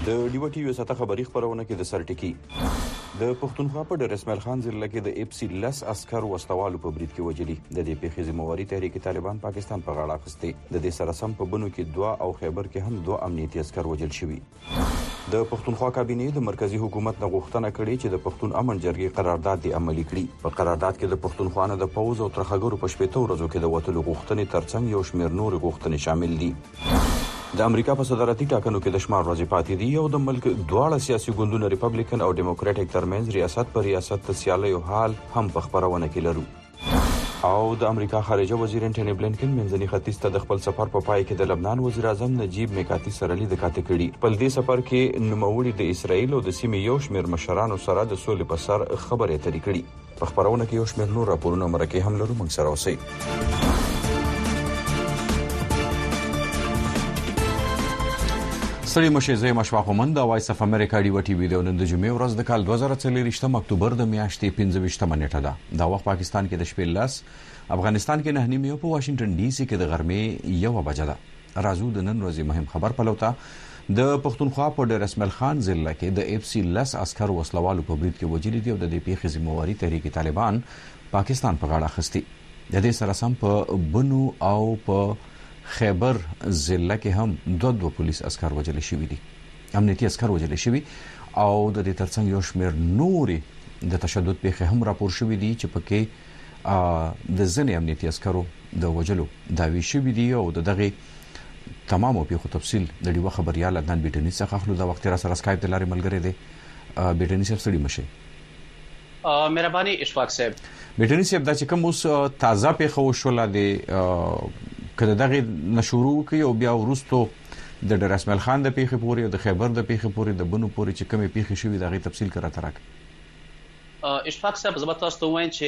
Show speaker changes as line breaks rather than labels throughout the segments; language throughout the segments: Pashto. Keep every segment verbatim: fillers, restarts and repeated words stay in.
د ډیو ټي وي ساته خبري خبرونه کې د سرټکی د پښتونخوا په ډېر اسماعیل خان ضلع کې د اف سی لس عسكر وسلوالو په برید کې وجلي د دې پیښې ذمہواري تحریک طالبان پاکستان په غاړه اخیسته د دې سره سم په بنو کې دوا او خیبر کې هم دوه امنیتي عسكر وجل شوي د پښتونخوا کابینه د مرکزی حکومت نه غوښتنه کړې چې د پښتون امن جرګې قرارداد دی عملي کړي په قرارداد کې د پښتونخوا نه د پوز او ترخګرو په شپږ ورځو کې د وټلو غوښتنې ترڅنګ یو شمېر نور غوښتنې شامل دي د امریکا په صدارتي ټاکنو کې د شمار ورځې پاتې دي او د ملک دواړه سیاسي ګوندونو ریپبلیکن او ډیموکراټک ترمنځ ریاست پر ریاست ته سیالیو حال هم په خبرونه کې لرو او د امریکا خارجه وزیر انټونی بلینکن منځني ختیځ ته د خپل سفر په پای کې د لبنان وزیر اعظم نجیب میکاتی سره لید کاته کړي په دې سفر کې نوموړي د اسرایل او د سیمې یو شمېر مشرانو سره د سولې په سر خبرې اترې کړي په خبرونه کې یو شمېر نور راپورونه مرکه هم لرو موږ سره اوسئ سړي مشه مشفاق مند د وایس اف امریکا ډیو ټي وی د نن د جمعې ورځ د کال دوه زره څلور اکتوبر د میاشتې پنځه ویشتمه نیټه ده دا وخت پاکستان کې د شپې لس افغانستان کې نه نیمه په واشنگټن ډي سي کې د غرمې یو بجه ده راځو د نن ورځې مهم خبر پلوتا د پښتونخوا په ډېر اسماعیل خان ضلع کې د اف سی لس عسكر وسلوالو په برید کې وجلي دي او د دې پیښې ذمہواري تحریک طالبان پاکستان په غاړه اخیسته د دې سره سم په بنو او په خیبر ضلع کې هم دوه دوه پولیس عسكر وجل شوي دي امنیتي عسكر وجل شوي او د دې ترڅنګ یو شمېر نورې د تشدد پیښې هم راپور شوي دي چې پکې د ځینې امنیتي عسكرو د وجلو داوی شوي دي او د دغه تمامو پیښو تفصیل د ډیو خبريال عدنان بیټنی څخه خلو د وخت را سره سکایپ د لارې ملګری دی بیټنی صاحب سړي مشه
مهرباني اشفاق صاحب
بیټنی صاحب دا چې کوم اوس تازه پیښه وشوله د کله دغه نشورو کوي او بیا ورستو د ډېر اسماعیل خان د پیښې پورې او د خیبر د پیښې پورې د بنو پورې چې کومې پیښې شوې دغه تفصیل کړه ترک
اشفاق صاحب زما تاسو ته وایم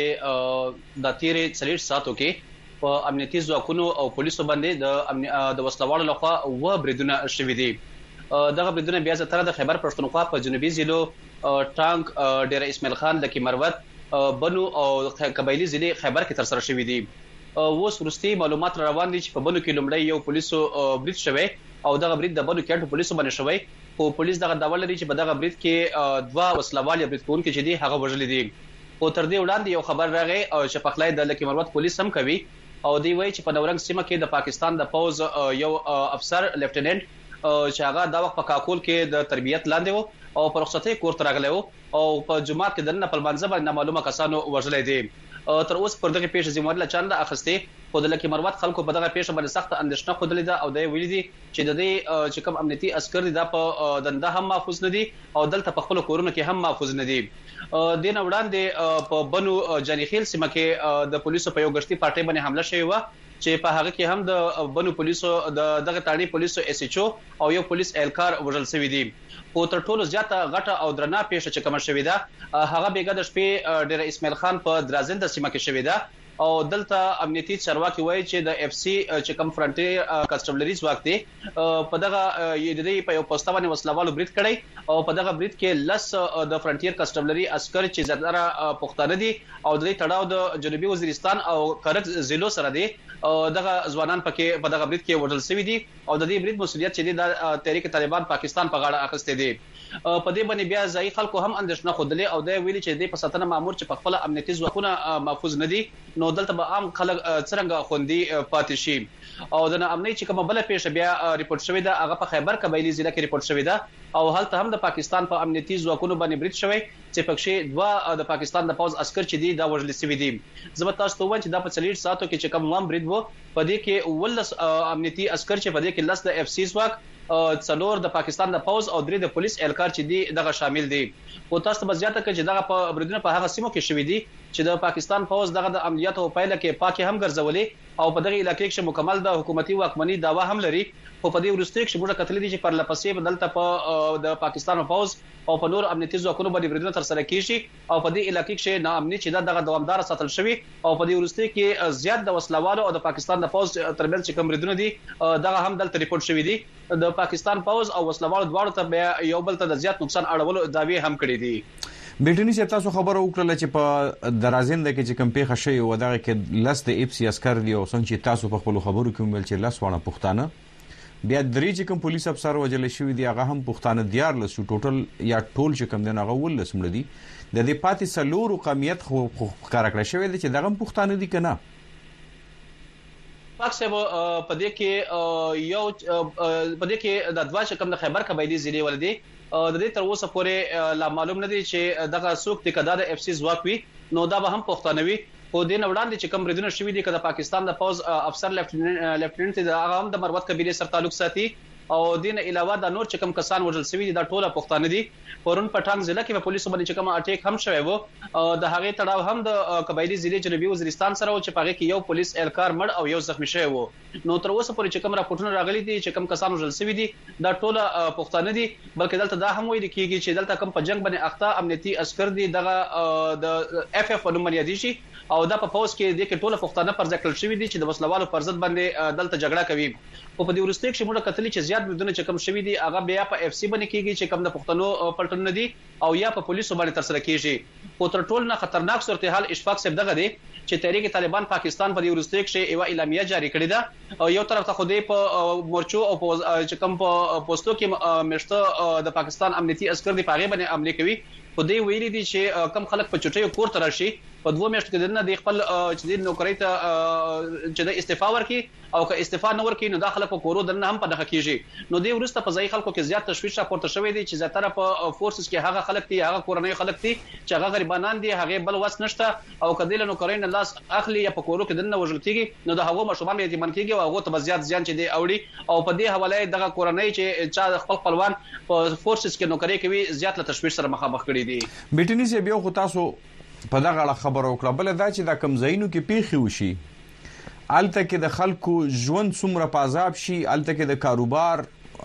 چې د تیرې څلور ساعتو کې په امنیتي ځواکونو او پولیسو باندې د د وسلوالو لخوا و بریدونه شوي دي دغه بریدونه بیا زتره د خیبر پښتونخوا په جنوبي ضلعو ټانک ډېر اسماعیل خان د کیمروت بنو او قبایلی ضلع خیبر کې تر سره شوي دي اوس ورستي معلومات روان دي چې په بنو کې لومړی یو پولیسو برید شوی او دغه برید د بنو کېټو پولیسو باندې شوی او پولیس دغه داوا لري چې په دغه برید کې دوا وسلوال برید کوونکي چې دي هغه وژل دي او تر دې وړاندې یو خبر راغی چې په خلای د لکیمروت پولیس هم کوي او دی وایي چې په نورنګ سیمه کې د پاکستان د پوز یو افسر لیفټیننټ چې هغه دا وخت په کاکول کې د تربیت لاندې وو او په رخصتۍ کور ته راغلی وو او په جمعات کې دنه په منځ باندې معلومه کسانو وژل دي تر اوس پر دغه پیښه ذمہواري چانه اخیسته خو د لکه مروت خلکو په دغه پیښه باندې سخت اندېښنه خوده لیده او د ویلي دي چې د دې چې کوم امنیتي عسكر دي د په دنده هم محفوظ نه دي او دلته په خپل کورونو کې هم محفوظ نه دي دین وړاندې په بنو جانیخیل سیمه کې د پولیسو په یو غشتي پارټي باندې حمله شوی و چې په هغه کې هم د بنو پولیسو د دغه تاړي پولیسو اس ایچ او او یو پولیس اهلکار وژل شوی دي او تر ټولو زیاته غټه او درنه پیښه چې کوم شوی ده هغه بیګه د شپې ډېر اسماعیل خان په درازند سیمه کې شوی ده او دلته امنیتي چارواکي وایي چې د اف سی چې کوم فرنټیر کسټملري ځواک دی په دغه یدې په یو پوسټ باندې وسلوالو برید کړی او په دغه برید کې لس د فرنټیر کسټملري عسكر چې زړه پښتانه دي او د تړاو د جنوبي وزیرستان او کرک ضلعو سره دي دغه ځوانان پکې په دغه برید کې وژل شوي دي او د دې برید مسولیت چې دی د تحریک طالبان پاکستان په غاړه اخیسته دي په دې باندې بیا ځای خلکو هم اندېښنه خوده او د ویلي چې د په ساتنه مامور چې په خپل امنیتي ځواکونه محفوظ نه دي نو دلته به عام خلک څنګه خوندي پاتې شي او د امنیت چې کومه بل پیښه بیا ریپورت شوې ده هغه په خیبر قبایلی ضلع کې ریپورت شوې ده او هلته هم د پاکستان په امنیتي ځواکونو باندې برید شوی چې پکې دوا د پاکستان د پوز عسكر چې دي دا وژل شوی دي زما تاسو ته وایم چې دا په څلور ساعتو کې چې کوم وام برید وو په دې کې ولس امنیتي عسكر چې په دې کې لس د اف سی ځواک څلور د پاکستان د پوز او درې د پولیس اهلکار چې دي دغه شامل دي او تاسو به زیاته کې چې دغه په بریدونه په هغه سیمو کې شوي دي چې د پاکستان پوز دغه د عملیاتو په پایله کې پاکي هم ګرځولې او په دغه علاقې کې مکمل د حکومتي واکمنۍ داوا هم لري خو په دې ورسته کې موږ کتل دي چې پر لپسې بدلته په د پاکستان پوز او په نور امنیتي ځواکونو باندې بریدونه تر سره کیږي او په دې علاقې کې ناامني چې دغه دوامدار ساتل شوی او په دې ورسته کې زیات د وسلوالو او د پاکستان د پوز ترمنځ چې کوم بریدونه دي دغه هم دلته ریپورت شوی دي د پاکستان پوز او وسلوالو دواړو ته یو بل ته د زیات نقصان اړولو داوی هم کړی دي
بیټنی چې تاسو خبرو وکړه چې په درازند کې چې کوم پیښه شوی و دغه کې لس د اف سی عسكر دی او څنګه چې تاسو په خپل خبرو کې ویل چې لس وانه پښتانه بیا درې چې کوم پولیس افسر وجل شوی دی هغه هم پښتانه دیار لسو ټوټل یا ټول چې کوم دی هغه ولس مړ دي د دې پاتې څلورو قومیت خو ښکاره کړی شوی دی چې دغه هم پښتانه دي که نه؟
پاک صاحب په دې کې یو په دې کې د دوه چې کوم د خیبر قبایلی ضلع ولدي د دې تر اوسه پورې لا معلوم نه دي چې دغه څوک د کدا د اف سی ځواک وي نو دا به هم پښتانه وي خو دین وړاندې چې کوم بریدونه شوي دي کله پاکستان د پوز افسر لیفټیننټ د هغه هم د مروت قبیله سره تعلق ساتي او دین علاوه د نور چې کوم کسان وژل شوي دي دا ټوله پښتانه دي پرون پټان ضلع کې په پولیسو باندې چې کوم اټیک هم شوی وو او د هغه تړاو هم د قبایلی ضلع جنوبي وزیرستان سره او چې پاره کې یو پولیس اهلکار مړ او یو زخمی شوی وو نو تر اوسه پورې چې کوم راپورټونه راغلي دي چې کوم کسان وژل شوي دي دا ټوله پښتانه دي بلکې دلته دا هم ویل کیږي چې دلته کوم په جنگ باندې اخته امنیتي عسكر دي دغه د اف اف نوم یادي شي او دا په پوز کې د ټوله پښتانه پر ځکل شوی دي چې د وسلوالو پر ضد باندې دلته جګړه کوي او په دې ورسته کې موږ کتلی چې زیات بدونه چې کوم شوی دي هغه بیا په اف سی باندې کیږي چې کوم د پښتنو پلټن دي او یا په پولیسو باندې تر سره کیږي خو تر ټولو نه خطرناک صورتحال اشفاق صاحب دغه دی چې تحریک طالبان پاکستان په دې ورسته کې یو اعلامیه جاری کړې ده او یو طرف ته خوده په مورچو او چې کوم په پوسټو کې مشته د پاکستان امنیتي عسكر دی پاغه باندې عملي کوي خو دې ویلي دي چې کم خلک په چټي کور تر شي په دوه میاشتو کې نه د خپل چې د نوکری ته چې د استعفا ورکي او که استعفا نه ورکي نو د خلکو کورو دنه هم په دغه کیږي نو د ورسته په ځای خلکو کې زیات تشویش راپورته شوی دی چې زیاتره په فورسز کې هغه خلک دي هغه کورنۍ خلک دي چې هغه غریبانان دي هغه بل وس نشته او کله نو کورین لاس اخلي یا په کورو کې دنه وژل کیږي نو د هغه مشومان یې من کیږي او هغه ته زیات زیان چې دی اوړي او په دې حواله دغه کورنۍ چې چا خپل خپلوان په فورسز کې نوکری کوي زیات له تشویش سره مخامخ کړي دي
بیٹنی سے بیا خو تاسو په دغه اړه خبرو کړه بل دا چې د کم ځایونو کې پیښې وشي الته کې د خلکو ژوند څومره په عذاب شي الته کې د کاروبار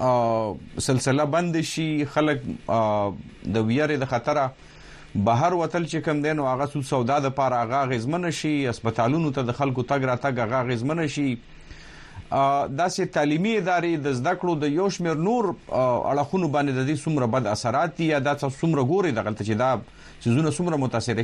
سلسله بند شي خلک د ویری د خطره بهر وتل چې کم دین او هغه سود سودا د پاره هغه غزمن شي هسپتالونو ته د خلکو تګ را تګ هغه غزمن شي داسې تعلیمي ادارې د زده کړو د یو شمېر نور اړخونو باندې د دې څومره بد اثرات دي یا دا څومره ګوري دغلته چې دا سيزونه څومره متاثر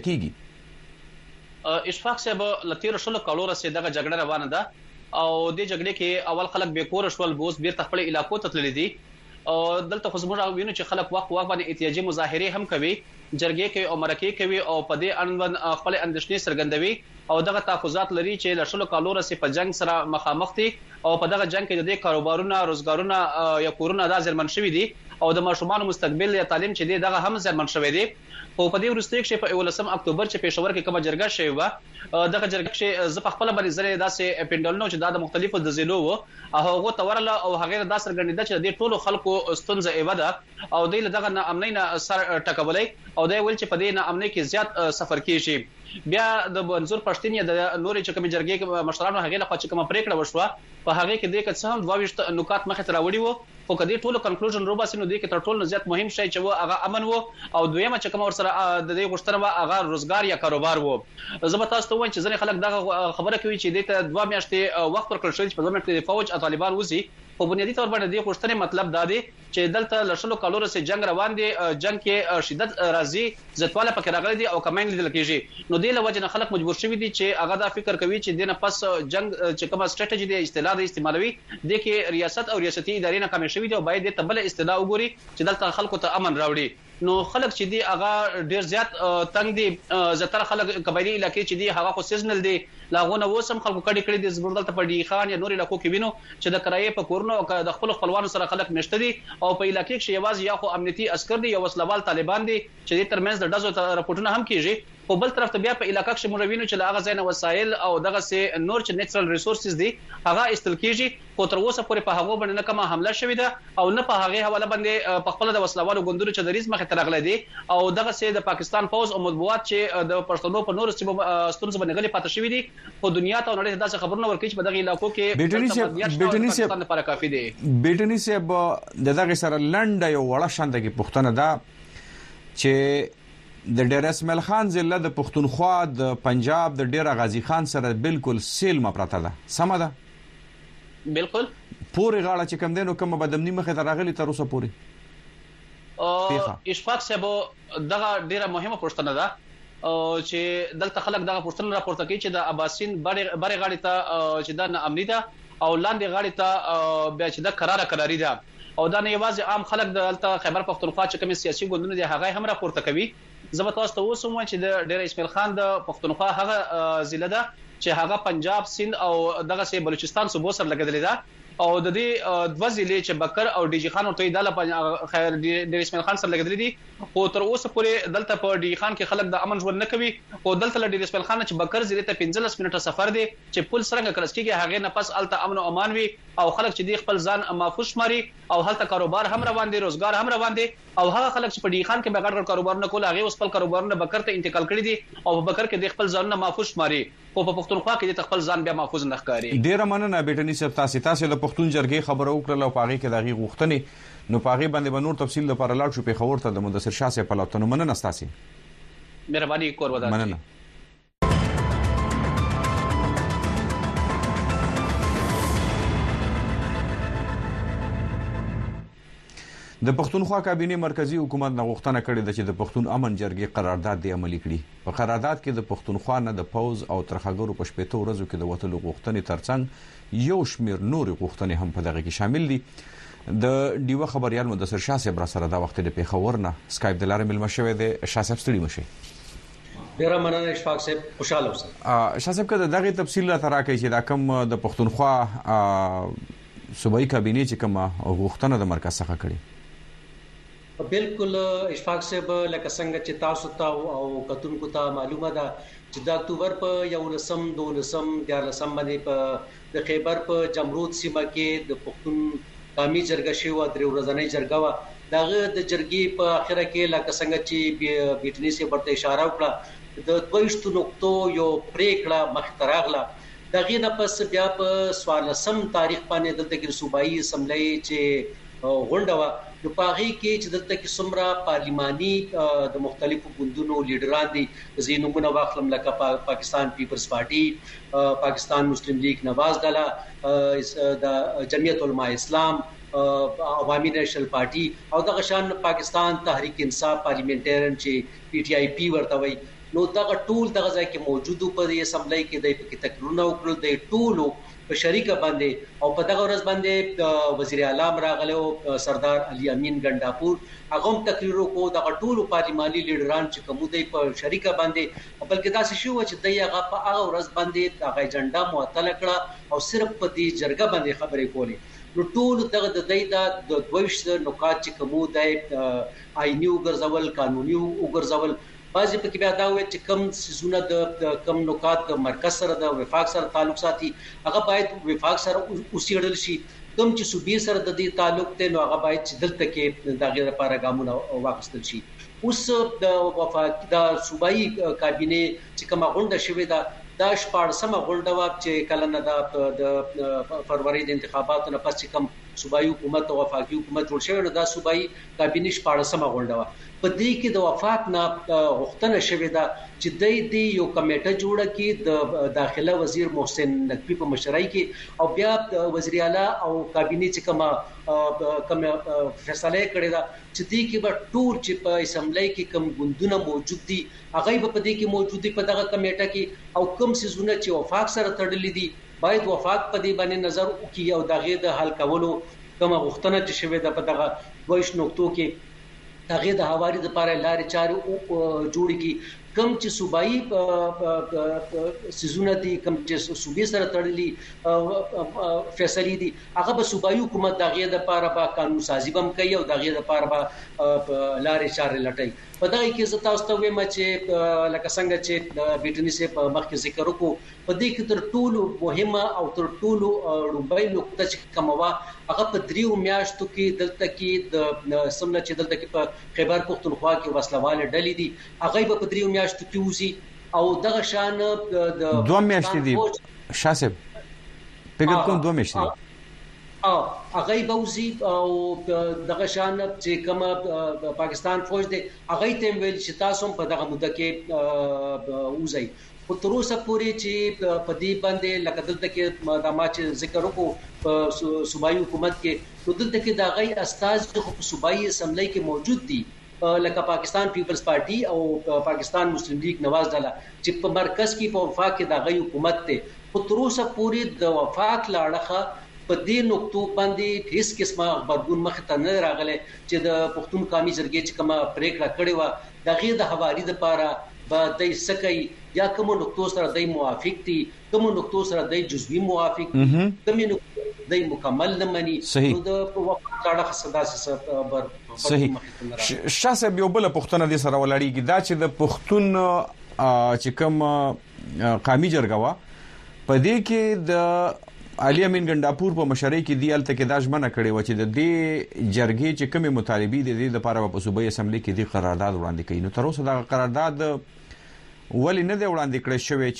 کیږي
اشفاق صاحب لتیر شلو کالو رسې دغه جګړه روانه ده او د جګړې کې اول خلک به کور شول بوس بیرته خپل علاقو ته تللي دي او دلته خو زموږ وینو چې خلک وخت وخت باندې احتجاجي مظاهره هم کوي جرګې کوي او مرکې کوي او په دې اړوند خپل اندېښنې څرګندوي او دغه تحفظات لري چې له شلو کالو رسې په جنگ سره مخامخ دي او په دغه جنگ کې د دې کاروبارونو روزګارونه یا کورونه د ځرمن شوي دي او د ماشومان مستقبل یا تعلیم چې دی دغه هم ځرمن شوی دی او په دې ورسته کې په اولسم اکتوبر چې پېښور کې کومه جرګه شوی و دغه جرګه چې ز په خپل باندې زره داسې پندلنو چې د مختلفو د زیلو و او هغه تورله او هغه د سرګندنه چې د ټولو خلکو ستونزه ایواده او د دغه نه امنینا سر ټکولای او د ویل چې په دې نه امنیت کې زیات سفر کیږي بیا د منظور پښتون یا د نورې چې کوم جرګې مشرانو هغه لخوا چې کوم پریکړه وشوه په هغه کې د کڅ هم دواويشت نکات مخه تر وړي وو خو کدي ټولو کنکلوژن روباسي نو د کې تر ټولو زیات مهم شی چې و هغه امن وو او دویمه چې کوم ور سره د دې غشتنه و هغه روزګار یا کاروبار وو زه به تاسو ته وایم چې ځنې خلک دغه خبره کوي چې د ته دوه میاشتې وخت ورکړل شوی چې په ځمکه د فوج او طالبان وزي په بنیادی تور باندې د غشتنه مطلب دا دی چې دلته لشلو کالور سره جنگ روان دي جنگ کې شدت راځي زتواله پکې راغلي دي او کمنګ لیدل کېږي نو د لوجه نه خلک مجبور شوي دي چې هغه دا فکر کوي چې دنه پس جنگ چې کومه ستراتیژي دی استعلا د استعمالوي د کې ریاست او ریاستي ادارې نه کم شوي دي او باید د تبل استعلا وګوري چې دلته خلکو ته امن راوړي نو خلک چې دی هغه ډیر زیات تنگ دي زتر خلک قبایلی علاقې چې دی هغه خو سیزنل دي لاغونه وسم خلکو کډی کړی د زبردل ته پډی خان یا نور علاقو کې وینو چې د کرایې په کورونو او د خپل خپلوانو سره خلک نشته دي او په علاقې کې یوازې یا خو امنیتي عسكر دي یا وسلوال طالبان دي چې د ترمنځ د دزو راپورټونه هم کیږي په بل طرف ته بیا په علاقې کې موږ وینو چې لاغه زین وسایل او دغه سه نور چې نیچرل ریسورسز دي هغه استل کیږي خو تر اوسه پورې په هغه باندې نه کومه حمله شوې ده او نه په هغه حواله باندې په خپل د وسلوالو ګوندونو چې د ریز مخه ترغلې دي او دغه سه د پاکستان فوز او مطبوعات چې د پښتنو په نور څه ستونزې باندې غلي پاتې شوې دي په دنیا ته نړۍ داسې خبرونه ورکړي چې په دغه علاقو کې
بیټنی سه
لپاره کافي دي
بیټنی سه دغه سره لنډه یو وړه شانده کې پښتنه ده چې د ډیر اسماعیل خان ضلع د پښتونخوا د پنجاب د ډیر غازی خان سره بالکل سیل مپراته ده سم ده
بالکل
پوری غاړه چې کم دینو کوم بدمنی مخه ته راغلی تر اوسه پوری
او اشفاق صاحب دغه ډیره مهمه پوښتنه ده چې دلته خلک دغه پوښتنه راپورته کوي چې د اباسین بره غاړه ته چې د امنیت او لاندې غاړي ته بیا چې د قرار قراری ده او دا نه یوازې عام خلک د خیبر پختونخوا چې کوم سیاسي ګوندونه دي هغه هم راپورته کوي. زه به تاسو ته اوس هم چې د ډیر اسماعیل خان د پختونخوا هغه ضلع ده چې هغه پنجاب سند او دغه سه بلوچستان صوبو سره لګیدلې ده او د دې دوه ضلع چې بکر او ډی جی خان او تویداله خیر ډیر اسماعیل خان سره لګیدلې دي او تر اوسه پورې دلته په ډی خان کې خلک د امن ژوند نه کوي او دلته ډیر اسماعیل خان چې بکر ضلع ته پنځلس منټه سفر دی چې پل سرنګ کلسټیږي هغه نه پس الته امن او امان وي او خلک چې دی خپل ځان محفوظ شماري او هلته کاروبار هم روان دي روزګار هم روان دي او هغه خلک چې په ډی خان کې بغیر ډول کاروبارونه کول هغه اوس خپل کاروبارونه بکر ته انتقال کړي دي او په بکر کې د خپل ځان محفوظ شماري او په پښتونخوا کې د خپل ځان بیا محفوظ نه ښکاري.
ډیر مننه بیٹنی صاحب تاسو تاسو د پښتون جرګې خبرو وکړه او پاغي کې دغه غوښتنې نو پاغي باندې به نور تفصیل لپاره لاړ شو په خبر ته د مدثر شاه صاحب په لاتونو مننه تاسو.
مهرباني کور ودا
مننه. د پښتونخوا کابینه مرکزی حکومت نه غوښتنه کړې ده چې د پښتون امن جرګې قرارداد دی عملي کړي. په قرارداد کې د پښتونخوا نه د پوز او ترخګرو په شپږ ورځو کې د وټلو غوښتنې ترڅنګ یو شمیر نور غوښتنې هم په دغه کې شامل دي. د ډیوه خبريال مدثر شاه صاحب را سره دا وخت د پیښور نه سکایپ د لارې ملما شوی دی. شاه صاحب ستړي مشه.
ډیر مننه اشفاق صاحب خوشاله اوسئ.
شاه صاحب کله دغه تفصیل را ترا کوي چې دا کوم د پښتونخوا صوبایي کابینه چې کوم غوښتنه د مرکز څخه کړي.
بالکل اشفاق صاحب لکه څنګه چې تاسو ته او کتونکو ته معلومه ده چې د اکتوبر په یو لسم دو لسم د لسم باندې په د خیبر په جمرود سیمه کې د پښتون قومي جرګه شو او درې ورځنۍ جرګه و دغه د جرګې په اخره کې لکه څنګه چې بیټنی سي ورته اشاره وکړه د دویشتو نقطو یو پریکړه مختراغله دغه نه پس بیا په سوالسم تاریخ باندې دلته کې صوبایي اسمبلی چې غونډه و نو پاغي کې چې دلته کې څومره پارلماني د مختلفو ګوندونو لیډران دي زینومونه واخلم لکه پاکستان پیپلز پارټي پاکستان مسلم لیگ نواز ډله د جمعیت علماء اسلام عوامي نیشنل پارټي او د غشان پاکستان تحریک انصاف پارلیمنټریان چې پی ټی آی پی ورته وي نو دا ټول دغه ځای کې موجودو په اسمبلی کې د پکې تقریرونه وکړل د ټولو په شریکه باندې او په دغه ورځ باندې وزیر اعلی راغلو سردار علي امین ګنداپور هغه هم تقریر وکړو د ټولو پارلماني لیډران چې کوم دی په شریکه باندې بلکې دا څه شو چې د هغه په هغه ورځ باندې هغه اجنډا معطل کړه او صرف په دې جرګه باندې خبرې کولې نو ټول دغه د دې د دویشت نکات چې کوم دی آئینی وګرځول قانوني وګرځول بعضی په کې بیا دا وایي چې کم سيزونه د کم نکات مرکز سره د وفاق سره تعلق ساتي هغه باید وفاق سره اوسېړل شي کم چې صوبې سره د دې تعلق ته نو هغه باید چې دلته کې د غیر لپاره ګامونه واخیستل شي. اوس د وفاق د صوبایي کابینه چې کومه غونډه شوې ده دا شپږمه غونډه و چې کله نه د فروری د انتخاباتو نه پس چې کوم صوبایي حکومت او وفاقي حکومت جوړ شوی نو دا صوبایي کابینه شپږمه غونډه و په دې کې د وفاق نه غوښتنه شوې ده چې د دې یو کمیټه جوړه کړي د داخله وزیر محسن نقوی په مشرۍ کې او بیا وزیر اعلی او کابینه چې کومه کوم فیصله کړې ده چې دې کې به ټول چې په اسمبلی کې کوم ګوندونه موجود دي هغه به په دې کې موجود دي په دغه کمیټه کې او کوم سيزونه چې وفاق سره تړلې دي باید وفاق په دې باندې نظر وکړي او دغه د حل کولو کوم غوښتنه چې شوې ده په دغه وایش نقطو کې هغه د حواري د لپاره لارې چارې جوړ کی کم چې صوبایي سيزونه دي کم چې صوبې سره تړلي فیصله دي هغه به صوبایي حکومت دغه د لپاره به قانون سازي بم کوي او دغه د لپاره به لارې چارې لټي په دغه کې زه تاسو ته وایم چې لکه څنګه چې بیټنی سي په مخ کې ذکر وکړو په دې کې تر ټولو مهمه او تر ټولو لومړی نقطه چې کومه هغه په دریو میاشتو کې دلته کې د سمنه چې دلته کې په خیبر پختونخوا کې وسلواله ډلې دي هغه په دریو میاشتو کې وزي او دغه شان د
دوه میاشتې دي شاسب پیګر کوم دوه میاشتې دي
او هغه بوزي او دغه شان چې کوم پاکستان فوج دی هغه ته ویل چې تاسو په دغه مده کې وزي خو تر اوسه پورې چې په دې باندې لکه دلته کې د ما چې ذکر وکړو په صوبایي حکومت کې نو دلته کې د غي استاذ په صوبایي اسمبلی کې موجود دي لکه پاکستان پیپلز پارټي او پاکستان مسلم لیگ نواز ډله چې په مرکز کې په وفاق کې د غي حکومت ته خو تر اوسه پورې د وفاق لاړه په دې نقطو باندې هیڅ قسمه خبرګون مخ ته نه راغلی چې د پښتون قومي جرګې چې کومه پریکړه کړې و د غیر د حوالې لپاره به د سکی یا کوم نقطو سره د موافق دي کوم نقطو سره د جزوی موافق دي کوم نقطو د مکمل نه مني
نو
د وفاق لاړه صدا سره بر
صحیح شاسه یو بل پښتون د سره ولاړیږي دا چې د پښتون چې کوم قومي جرګه وا په دې کې د علي امین ګنداپور په مشرۍ کې دی الته کې داجمنه کړي و چې د دې جرګې چې کومه مطالبه دي د لپاره په صوبایي اسمبلی کې دی قرارداد وړاندې کړي نو تر اوسه دا قرارداد ولی نه دی وړاندې کړی شوی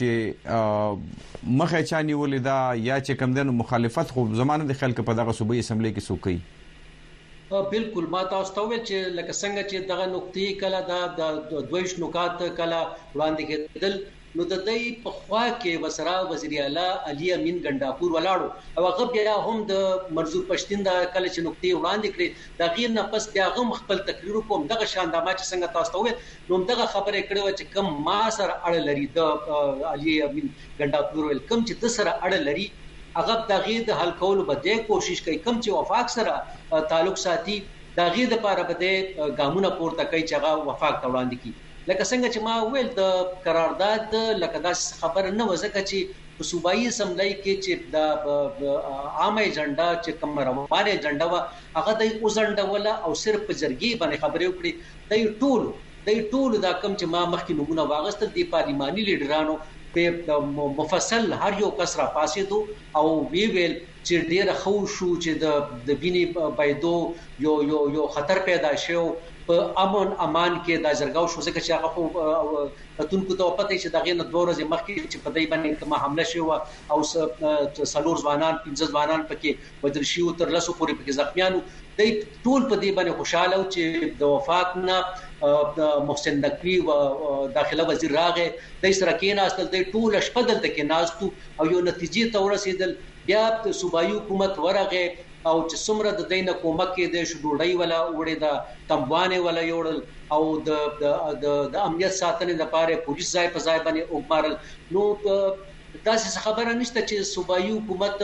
چې مخه چاني ولیدا یا چې کوم دنو مخالفت خو زمانه د خلک په دغه صوبایي اسمبلی کې سوکي
بالکل ما تاسو ته ویل چې لکه څنګه چې دغه نقطې کله د دویش نکات کله وړاندې کېدل نو د دې په خوا کې وزرا وزیر اعلی علي امین ګنداپور ولاړو او هغه بیا هم د منظور پښتين د کله چې نقطې وړاندې کړې د غیر نه پس بیا هم خپل تقریر کوم دغه شاندامه چې څنګه تاسو ته وې نو دغه خبره کړې و چې کم ما سره اړه لري د علي امین ګنداپور ول کم چې د سره اړه لري هغه د غیر د حل کولو بده کوشش کوي کم چې وفاق سره تعلق ساتي د غیر لپاره بده ګامونه پورته کوي چې هغه وفاق ته وړاندې کړي لکه څنګه چې ما ویل د قرارداد لکه دا خبر نه وځکه چې په صوبایي اسمبلی کې چې د عامه ایجنډا چې کوم روانه ایجنډا وا هغه د اوزنډا ولا او صرف په جرګي باندې خبرې وکړي د ټول د ټول دا کم چې ما مخکې نمونه واغستل دی پارلماني لیډرانو په مفصل هر یو کس را پاسې دو او وی ویل چې ډیره خو شو چې د د بینی بایدو یو یو یو خطر پیدا شو په امن امان کې د جرګاو شو ځکه چې هغه خو کتونکو ته پته چې دغه نه دوه ورځې مخکې چې په دای باندې کومه حمله شو او سلور ځوانان پنځه ځوانان پکې بدل شي تر لاسو پورې پکې زخمیانو د ټول په دې باندې خوشاله او چې د وفاق نه محسن نقوی و داخله وزیر راغې د سره کې ناستل د ټول شپدل د کې ناستو او یو نتیجې ته ورسېدل بیا د صوبایي حکومت ورغه او چې څومره د دینه کومک کې د شډوړی ولا وړي د تمبوانه ولا یوړل او د د امنیت ساتنې لپاره پولیس ځای په ځای باندې وګمارل نو داسې خبره نشته چې صوبایي حکومت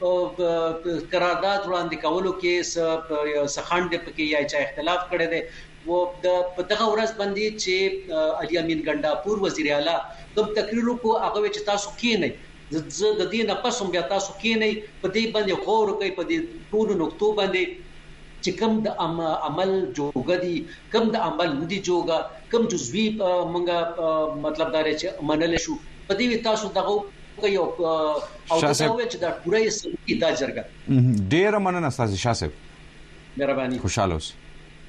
قرارداد وړاندې کولو کې سخاند پکې یا چې اختلاف کړي دي و د دغه ورځ باندې چې علي امین ګنداپور وزیر اعلی کوم تقریر کو هغه چې تاسو کې نه زه د دې نه پسوم بیا تاسو کې نه په دې باندې غور کوي په دې ټول نقطو باندې چې کوم د عمل جوګه دي کوم د عمل ندي جوګه کوم جزوی منګه مطلب دا چې منل شو په دې تاسو دغه کوي او تاسو چې دا پوره سمي دا جرګه
ډیر مننه استاد شاسب
مهرباني
خوشاله اوسئ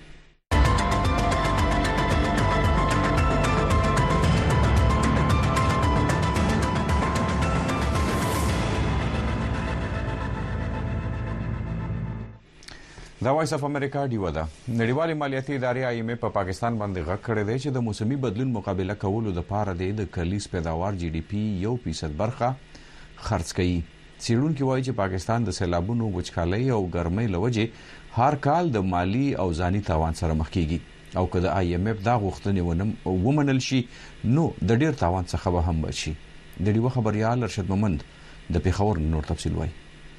دا وایس اف امریکا دیو ده نړیوال مالیاتي ادارې آی ایم اف په پاکستان باندې غږ کړی دی چې د موسمي بدلون مقابله کولو لپاره د کلیز پیداوار جی ډي پی یو فیصد برخه خرڅ کړي. څېړونکي وایي چې پاکستان د سیلابونو وچکالۍ او ګرمۍ لوجې هر کال د مالی او ځاني تاوان سره مخ کیږي او که د آی ایم اف دا غوښتنې ومنل شي نو د ډیر تاوان څخه به هم بچي. د ډیو خبريال ارشد محمد د پیښور نور تفصیل وایي.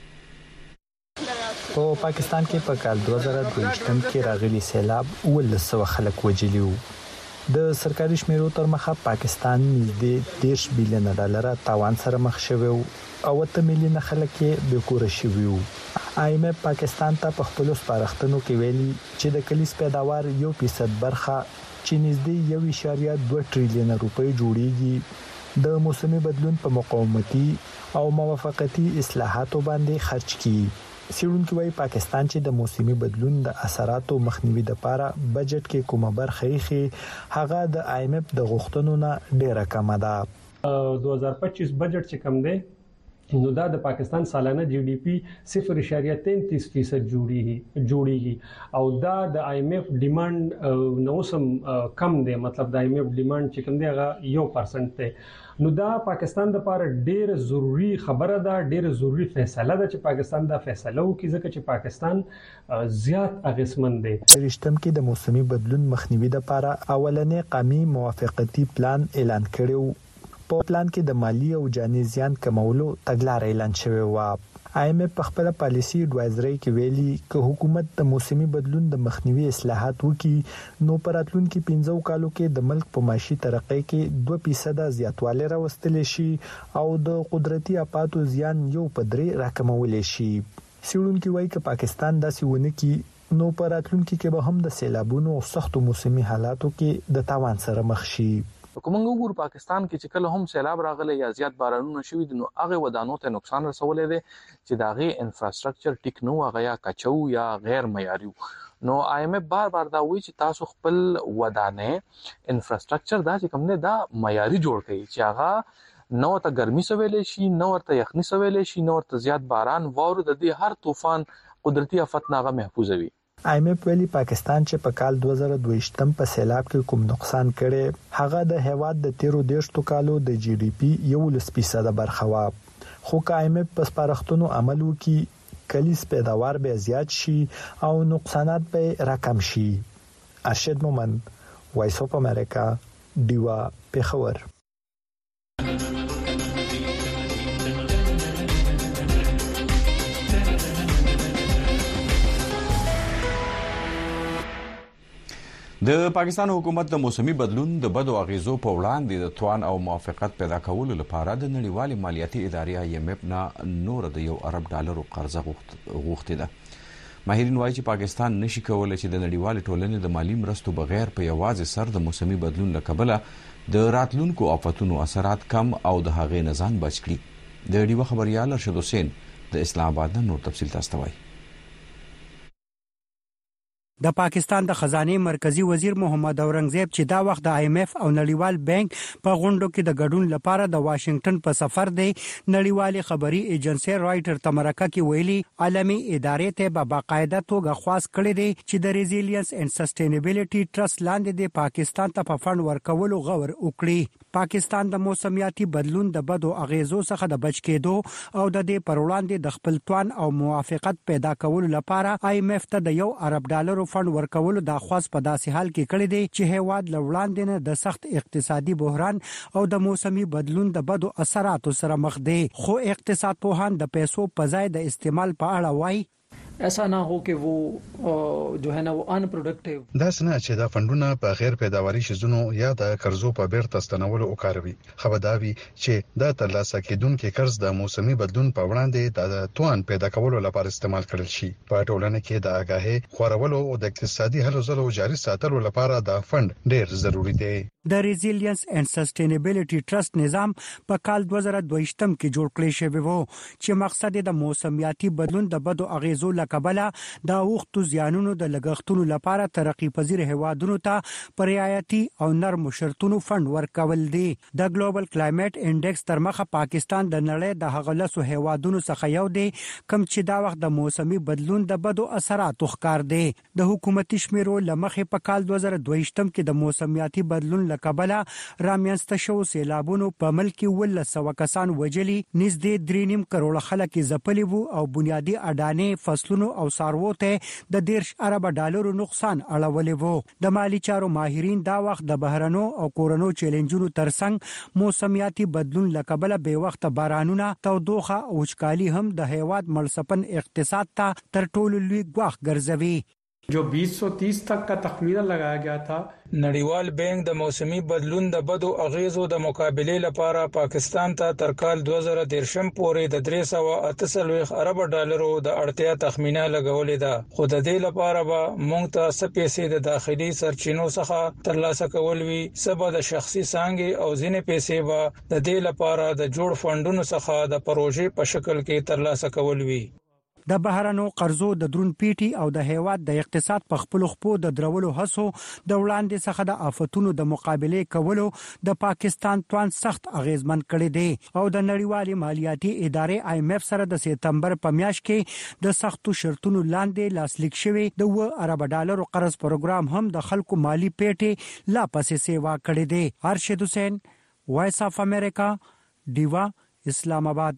په پاکستان کې په کال دوه زره دوه کې راغلي سیلاب ولسو خلک وجلی وو. د سرکاري شمیرو تر مخه پاکستان نږدې دیرش بلین ډالر تاوان سره مخ شوی او اته میلیون خلک یې بېکوره شوي وو. آی ایم اف پاکستان ته په خپل سپارښتنو کې ویلي چې د کلیز پیداوار یو فیصد برخه چې نږدې یو اشاریه دوه ټریلیون روپۍ جوړیږي د موسمي بدلون په مقاومتي او موافقتي اصلاحاتو باندې خرج کیږي. څېړونکي وايي پاکستان چې د موسمي بدلون د اثراتو مخنیوي لپاره بجټ کې کومه برخه یې هغه د آی ایم اف د غوښتنو نه ډیره کم ده.
دوه هزار پچیس بجټ چې کم دی نو دا د پاکستان سالانه جی ډي پی صفر اشاریه تینتیس فیصد جوړیږي جوړیږي او دا د آی ایم اف ډیماند نو سم کم دی مطلب د آی ایم اف ډیماند چې کم دی هغه یو پرسنټ دی. نو دا پاکستان د لپاره ډېر ضروری خبره ده ډېر ضروری فیصله ده چې پاکستان دا فیصله وکړي ځکه چې پاکستان زیات اغیزمن دی.
رښتم کې د موسمي بدلون مخنیوي لپاره اولنې قومي موافقتي پلان اعلان کړو. په پلان کې د مالی او جاني زیان کمولو تګلارې اعلان شوې و. آی ایم ایف په خپل پالیسي اډوایزري کې ویلي چې حکومت د موسمي بدلون د مخنیوي اصلاحات وکړي نو په راتلونکو پنځو کالو کې د ملک په معاشي ترقۍ کې دوه فیصد زیاتوالی راوستل شي او د قدرتي آفاتو زیان یو په درې راکمول شي. سیړونکو وایي چې پاکستان داسې ونه کې نو په راتلونکو کې به هم د سیلابونو او سختو موسمي حالاتو کې د تاوان سره مخ شي.
کومنګ وګور پاکستان کې چې کله هم سیلاب راغلی یا زیات بارانونه شوي دي نو هغه ودانو ته نقصان رسولې دي چې داغه انفراستراکچر ټیک نو هغه یا کچو یا غیر معیاري نو آی ایم ایف بار بار دا وی چې تاسو خپل ودانه انفراستراکچر دا چې کوم نه دا معیاري جوړ کړئ چې هغه نو ته ګرمي سویلې شي نو ورته یخني سویلې شي نو ورته زیات باران وورو د دې هر طوفان قدرتي آفت ناغه محفوظ وي.
آی ایم ایف ویلي پاکستان چې په کال دوه زره دوه په سیلاب کې کوم نقصان کړي هغه د هیواد د تیرو دیشتو کالو د جی ډي پی یو لس فیصد برخه وا خو آی ایم ایف په سپارښتنو عمل وکړي کلیس پیداوار به زیات شي او نقصانات به راکم شي. ارشد مومند وایس اف امریکا دیوا پیښور.
د پاکستان حکومت د موسمي بدلون د بدو اغیزو په وړاندې د توان او موافقت پیدا کولو لپاره د نړیوالې مالیاتي ادارې آی ایم ایف نه نور د یو ارب ډالرو قرضه غوښتې ده. ماهرین وایي چې پاکستان نشي کولای چې د نړیوالې ټولنې د مالی مرستو بغیر په یوازې سر د موسمي بدلون له کبله د راتلونکو آفتونو اثرات کم او د هغې نه ځان بچ کړي. د ډیوه خبريال ارشد حسین د اسلام آباد نه نور تفصیل تاسو ته وایي.
د پاکستان د خزانه مرکزی وزیر محمد اورنګزیب چې دا وخت د آی ایم ایف او نړیوال بانک په غونډو کې د ګډون لپاره د واشنگټن په سفر دی نړیوالې خبري ایجنسی رائټر تمرکه کې ویلي عالمي ادارې ته به باقاعده توګه خواص کړی دی چې د ریزیلینس اینڈ سسټینیبিলিټي ټرست لاندې د پاکستان ته په فند ورکولو غور وکړي. پاکستان د موسمیاتي بدلون د بدو اغیزو څخه د بچ کېدو او د دې پر وړاندې د خپل توان او موافقت پیدا کولو لپاره آی ایم ایف ته د یو ارب ډالرو فند ورکولو د خاص په داسې حال کې کړی دی چې هیواد لوړاندې نه د سخت اقتصادي بحران او د موسمي بدلون د بدو اثراتو سره مخ دی. خو اقتصاد پوهان د پیسو په ځای د استعمال په اړه وایي
ऐसा ना हो कि वो जो है ना वो अनप्रोडक्टिव
دا څنګه چې دا فندونه په غیر پیداواري شیزونو یا د قرضو په بیرته ستنولو او کاروي خبرداري چې دا ترلاسه کېدونکو قرض د موسمي بدلون په وړاندې د توان پیدا کولو لپاره استعمال کړل شي. په ټولنه کې د آگاهي خورولو او د اقتصادي هلو ځلو جاري ساتلو لپاره دا فند ډیر ضروری دی.
د ریزیلینس اینڈ سسټینیبিলিټي ټرست نظام په کال دوه زره دوه کې جوړ کړی شوی وو چې مقصد د موسمیاتي بدلون د بدو اغیزو لکبله د وختو زیانونو د لګښتونو لپاره ترقی پذیر هوادونو ته پرایاتي او نرم شرطونو فند ورکول دي. د ګلوبل کلایمټ انډیکس تر مخه پاکستان د نړۍ د هغلسو هوادونو څخه یو دی کوم چې دا وخت د موسمي بدلون د بدو اثراتو ښکار دی. د حکومتي شمیرو لمخه په کال دوه زره دوه کې د موسمیاتي بدلون لکبله رامنځته شو سیلابونو په ملک کې ولسو کسان وجلي نږدې درې نیم کروڑ خلک ځپلي وو او بنیادی اډانې فصلونو او څاروو ته د دیرش ارب ډالرو نقصان اړولې وو. د مالی چارو ماهرین دا وخت د بهرنو او کورونو چیلنجونو ترڅنګ موسمیاتي بدلون لکبله به وخت بارانونه تودوخه او وچکالي هم د هیواد ملسپن اقتصاد ته تر ټولو لوی ګواښ ګرځوي.
जो बीस सौ तीस तक का तखमीना लगाया गया था.
نړیوال بانک د موسمي بدلون د بدو اغیزو د مقابله لپاره پاکستان ته تر کال دوه زره درشم پورې د درې سوه اته څلوېښت ارب ډالرو د اړتیا تخمینه لګولې ده. خو د دې لپاره به موږ ته څه پیسې د داخلي سرچینو څخه ترلاسه کول وي، څه به د شخصي څانګې او ځینې پیسې به د دې لپاره د جوړ فندونو څخه د پروژې په شکل کې ترلاسه کول وي.
د بهرنو قرضو د درون پیټي او د هیواد د اقتصاد په خپل خپو د درولو هڅو د وړاندې څخه د آفتونو د مقابله کولو د پاکستان توان سخت اغیزمن کړی دی او د نړیوالې مالیاتي ادارې آی ایم ایف سره د سپتمبر په میاشت کې د سختو شرطونو لاندې لاسلیک شوی د و ارب ډالرو قرض پروګرام هم د خلکو مالی پیټي لا پسې سیوا کړی دی. ارشد حسین وایس اف امریکا دیوا اسلام آباد.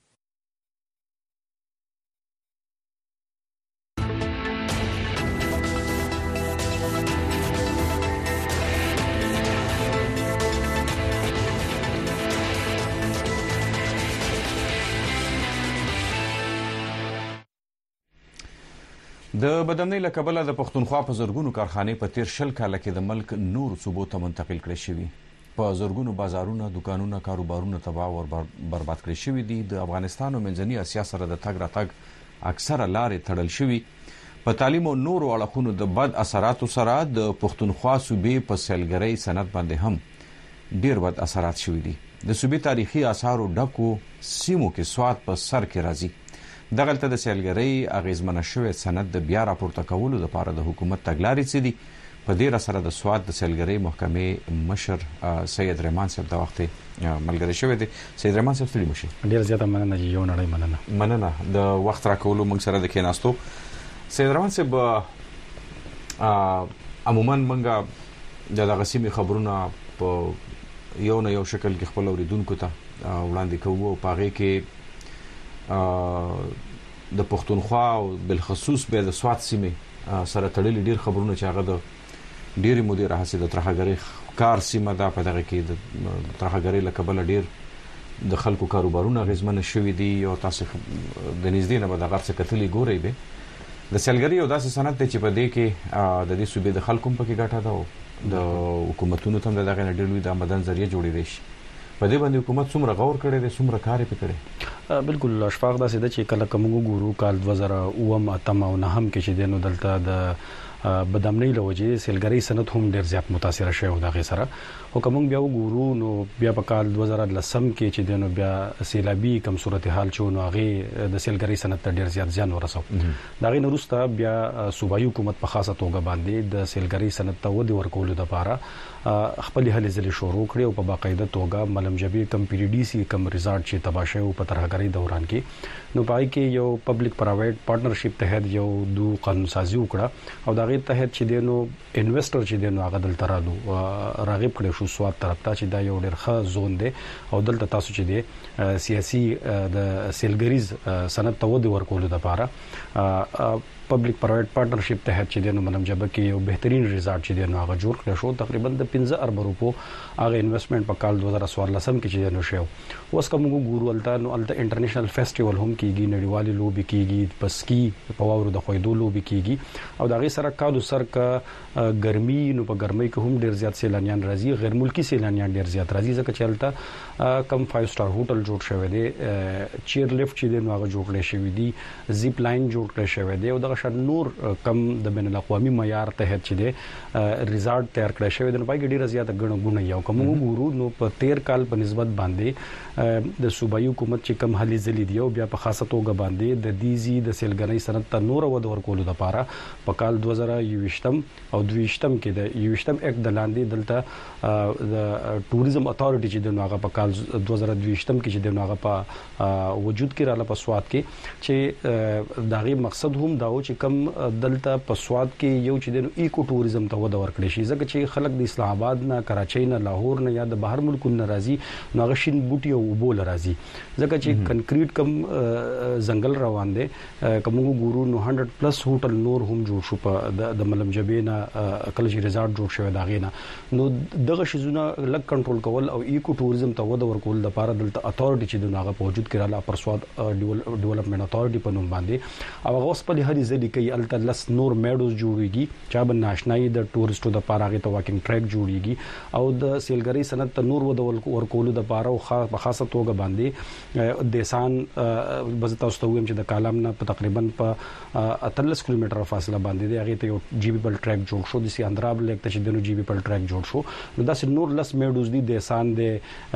د بدامنۍ له کبله د پښتونخوا په زرګونو کارخانې په تیر شل کال کې د ملک نور صوبو ته منتقل کړي شوي په زرګونو بازارونه دکانونه کاروبارونه تباہ او برباد کړي شوي دي د افغانستان او منځنۍ اسیا سره د تګ راتګ اکثره لارې تړل شوي په تعلیم او نورو اړخونو د بد اثراتو سره د پښتونخوا صوبې په سیلګرۍ صنعت باندې هم ډیر بد اثرات شوي دي د صوبې تاریخي آثارو ډکو سیمو کې سواد په سر کې راځي دغلته د سیلګرۍ اغیزمنه شوې صنعت د بیا راپورته کولو لپاره د حکومت تګلارې څه دي په دې سره د سواد د سیلګرۍ محکمې مشر سید رحمان صاحب د وخت ملګری شوی دی سید رحمان صاحب ستړي مشه
ډیر زیاته مننه چې یو نړۍ مننه
مننه د وخت راکولو موږ سره د کیناستو سید رحمان صاحب عموما موږ د دغه سیمې خبرونه په یو نه یو شکل کې خپل اوریدونکو ته وړاندې کوو او په هغه کې د پښتونخوا او بالخصوص به د سواد سیمه سره تړلي ډیر خبرونه چې هغه د ډیر مدیر حسید ترخګری کار سیمه دا په دغه کې د ترخګری لکبل ډیر د خلکو کاروبارونه غزمنه شوې دي او تاسو د نږدې نه به د غرڅ کتلې ګوري به د سیلګری او داسې صنعت چې په دې کې د دې صوبې د خلکو په کې ګټه ده د حکومتونو ته دغه نه ډیر لوی د آمدن ذریعہ جوړې شي په دې باندې حکومت څومره غور کړی دی څومره کار یې کړی
بالکل اشفاق دا سده چې کله کوم ګورو کال دو هزار او اتم او نه هم کې چې دنو دلته د بدامنۍ لوجې سیلګری صنعت هم ډیر زیات متاثر شوی دا غي سره او کوم بیا وګورو نو بیا په کال دو هزار لسم کې چې دنو بیا سیلابي کم صورتحال چون هغه د سیلګری صنعت ته ډیر زیات ځان ورسو دا غي نورسته بیا صوبایي حکومت په خاصه توګه باندې د سیلګری صنعت ته ودی ورکول د لپاره خپل هلي ځلې شروع کړي او په باقاعده توګه ملمجبي کم پی ډي ډي سي کم ریزارټ چې تباشه او په ترهګری دوران کې نو پای کې یو پبلک پرایویټ پارټنرشپ تحت یو دو قانون سازي وکړه او دا غي تحت چې دینو انویسټر چې دینو هغه دلته رالو راغب کړي شو سواد طرف ته چې دا یو ډېر ښه زون دی او دلته تاسو چې دی سیاسي د سیلګریز صنعت ته ودی ورکول لپاره پبلک پرایویټ پارټنرشپ تحت چې دینو ملمجبه کې یو بهترین ریزارټ چې دینو هغه جوړ کړی شو تقریبا د پنځه ارب روپو هغه انویسټمنٹ په کال دو هزار څوارلس کې چې دینو شو اوس کوم ګورو الته نو الته انټرنیشنل فیسټیوال هم کیږي نړیوالي لوبي کیږي پسکی په واورو د خویدو لوبي کیږي او دا غي سره کالو سر کا ګرمي نو په ګرمۍ کې هم ډیر زیات سیلانیان راځي غیر ملکی سیلانیان ډیر زیات راځي ځکه چې الته کم فایو سٹار هوټل جوړ شوی دی چیر لفټ چې دینو هغه جوړ کړی شوی دی زیپ لاین جوړ کړی شوی دی او دا شان نور کم د بین الاقوامي معیار تحت چې دی ریزارټ تیار کړی شوی دی نو پای کې ډیر زیات غنو غونه یو کوم ګورو نو په تیر کال په نسبت باندې د صوبایي حکومت چې کم هلي ځلې دی او بیا په خاصه توګه باندې د دیزي د سیلګنۍ صنعت ته نور ود ورکول لپاره په کال دو هزار یوشتم او دویشتم کې د یوشتم اکټ د لاندې دلته د ټوریزم اتھارټي چې د هغه په کال دو هزار دویشتم کې چې د هغه په وجود کې رااله په سواد کې چې داغي مقصد هم دا و چې کم دلته په سواد کې یو چې د ایکو ټوریزم ته ود ورکړي شي ځکه چې خلک د اسلام آباد نه کراچۍ نه لاهور نه یا د بهر ملکونو نه راځي نو هغه شین بوټي او وبول راځي ځکه چې کنکریټ کم ځنګل روان دي کوم ګورو نو هنډرډ پلس هوټل نور هم جوړ شو په د ملمجبې نه کله چې ریزارټ جوړ شوی دا غینه نو دغه شیزونه لک کنټرول کول او ایکو ټوریزم ته ود ورکول لپاره دلته اتھارټي چې د هغه په وجود کې رااله پر سواد ډیولپمنٹ اتھارټي په نوم باندې او هغه اوس په هرې ځلې کې الته لس نور میډوز جوړیږي چا به ناشنای د ټوریسټو د لپاره هغه ته واکینګ ټریک جوړیږي او د سیلګری صنعت ته نور ود ورکول د لپاره او خاصه توګه باندې دیسان بزتا واستوم چې د کالام نه په تقریبا په اتلس کیلومتر فاصله باندې دی هغه ته یو جی بی پل ټریک جوړ شو د سی اندراب لیک ته چې د جی بی پل ټریک جوړ شو نو دا نور لس میډوز دي دیسان دي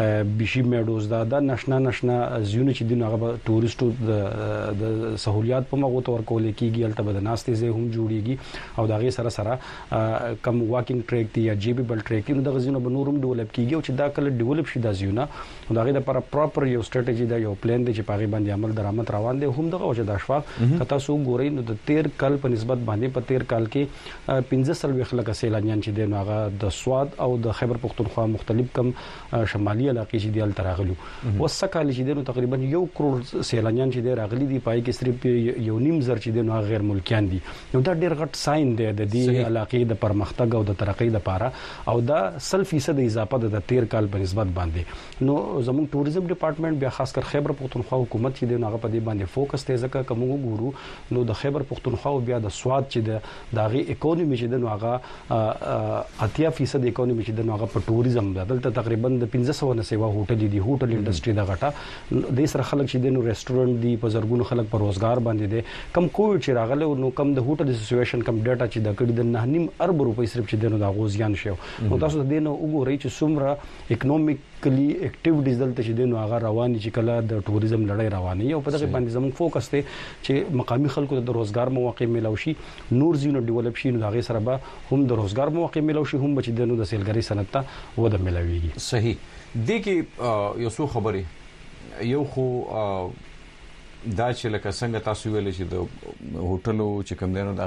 بشي میډوز دا د نشنا نشنا زیونه چې د هغه ټوریسټو د د سہولیات په مغو تور کول کیږي الته د ناستې زه هم جوړیږي او دا غي سره سره کم واکینګ ټریک دی یا جی بی پل ټریک نو د غزینو بنورم ډیولپ کیږي او چې دا کله ډیولپ شي دا زیونه دا غي د لپاره پراپر یو سټریټجی دا یو پلان دی چې پاغي باندې عمل درآمد روان دي هم دغه وجه د اشفاق کته سو ګوري نو د تیر کال په نسبت باندې په تیر کال کې پنځه سل وخلک سیلانیان چې د هغه د سواد او د خیبر پختونخوا مختلف کم شمالي علاقې چې دی تراغلو وسکه چې د تقریبا یو کروڑ سیلانیان چې د راغلي دی پای کې صرف یو نیم زر چې د غیر ملکیان دي نو دا ډیر غټ ساين دی د دې علاقې د پرمختګ او د ترقۍ لپاره او دا سل فیصد اضافه د تیر کال په نسبت باندې نو زموږ ټوریزم ډپارټمنټ بیا خاص کر خیبر پختونخوا حکومت چې د هغه په دې باندې فوکس ته ځکه کوم ګورو نو د خیبر پختونخوا او بیا د سواد چې د داغي اکونومي چې د نو هغه اتیا فیصد اکونومي چې د نو هغه په ټوریزم د دلته تقریبا د پنځه سوه نه سیوا هوټل دي هوټل انډستری د غټه د سره خلک چې د نو ریسټورانټ دي په زرګونو خلک په روزګار باندې دي کم کووډ چې راغله نو کم د هوټل اسوسییشن کم ډاټا چې د کډی د نه نیم ارب روپۍ صرف چې د نو د غوزیان شو نو تاسو د نو وګورئ چې څومره اکونومیکلی اکټیویټیز دلته چې د نو هغه رواني چې کله د ټوریزم لړۍ رواني او په دغه باندې زموږ فوکس ته چې مقامی خلکو ته د روزګار مواقع ملو شي نور زینو ډیولپ شي نو هغه سره به هم د روزګار مواقع ملو شي هم چې د نو د سیلګری صنعت ته وده ملويږي.
صحیح دي کې یو څو خبرې یو خو دا چې لکه څنګه تاسو ویل چې د هوټلو چې کوم دینو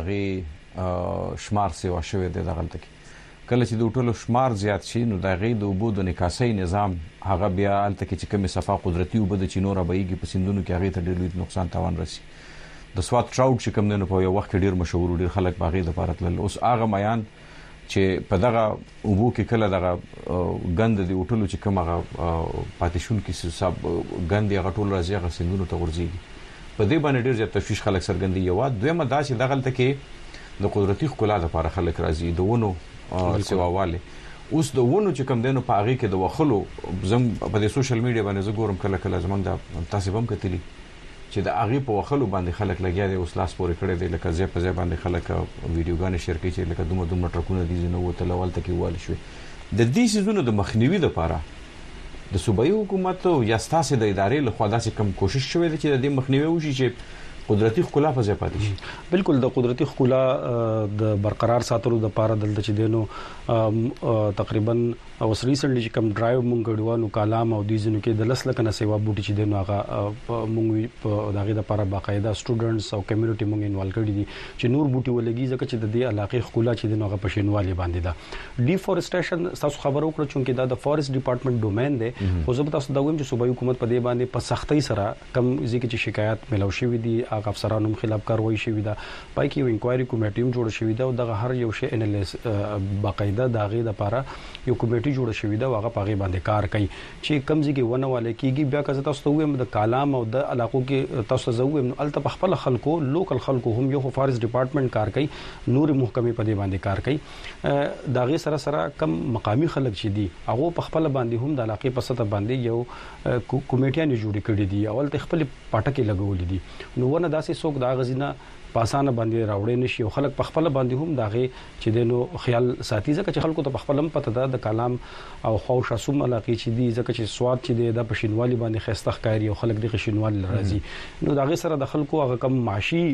دغه شمار سیوا شوی دی دغه تل کله چې د هوټلو شمار زیات شي نو دغه د اوبو د نکاسۍ نظام هغه بیا الته کې چې کومه صفه قدرتي وبد چې نور بهيږي په سیندونو کې هغه ته ډېر لوی نقصان تاوان رسي. د سواد ټراوټ چې کوم دینو په یو وخت ډېر مشهور ډېر خلک باغې د پاره تل اوس هغه میان چې په دغه اوبو کې کله دغه غند دی هوټلو چې کوم هغه پاتیشون کې حساب غند هغه ټول راځي هغه سیندونو ته ورځي په دې باندې ډېر زیات تشویش خلک سرګندي یو دویمه دا چې دغه تل کې د قدرتي ښکلا لپاره خلک راځي دوونو سیواواله اوس د ونو چې کوم دینو په هغه کې د وخلو زم په د سوشل میډیا باندې زه ګورم کله کله زمونږ د تاسو هم کتلی چې د هغه په وخلو باندې خلک لګیا دي اوس لاس پورې کړی دی لکه زه په ځای باندې خلک ویډیوګانې شیر کوي چې لکه دومره دومره ټرکونه دي نو وته لول ته کې وال شوي د دې سيزونو د مخنیوي لپاره د صوبایي حکومت او یا ستاسو د ادارې له خوا داسې کم کوشش شوی دی چې د دې مخنیوي وشي چې قدرتي ښکلا په ځای پاتې شي.
بالکل د قدرتي ښکلا د برقرار ساتلو د لپاره دلته چې دینو تقریبا اوس ریسنټلی چې کوم ډرایو مونږ غړوانو کالام او دیزنو کې د لس لکنه سیوا بوټي چې دینو هغه مونږ په دغه لپاره باقاعده سټوډنټس او کمیونټي مونږ انوالو کړی دي چې نور بوټي ولګي ځکه چې د دې علاقې ښکلا چې دینو هغه پښینوالي باندې ده. ډیفورستیشن تاسو خبرو کړو چې دا د فورست ډپارټمنټ ډومین دی خو زه تاسو دا وایم چې صوبایي حکومت په دې باندې په سختۍ سره کم ځکه چې شکایت ملو شوی دي هغه افسرانو خلاف کاروایی شوی ده پای کې یو انکوایري کمیټه هم جوړ شوی ده او دغه هر یو شی انالیز باقاعده دغه لپاره یو کمیټه جوړ شوی ده هغه پاغي باندې کار کوي چې کمزې کې ونه والے کیږي بیا که تاسو ته وایم د کالام او د علاقو کې تاسو زویم نو الته په خپل خلکو لوکل خلکو هم یو فارست ډپارټمنټ کار کوي نور محکمې په دې باندې کار کوي دغه سره سره کم مقامی خلک چې دي هغه په خپل باندې هم د علاقې په سطح باندې یو کمیټه نه جوړ کړي دي اول ته خپل پټکې لګولې دي نو ونه داسې څوک دا غزینه پاسانه باندې راوړې نشي او خلک په خپل باندې هم داغه چې دینو خیال ساتي ځکه چې خلکو ته په خپل هم پته ده د کلام او خوش اسوم علاقې چې دي ځکه چې سواد چې د پښینوالي باندې خسته ښکاری او خلک د خشینوال راځي نو داغه سره د خلکو هغه کم معاشي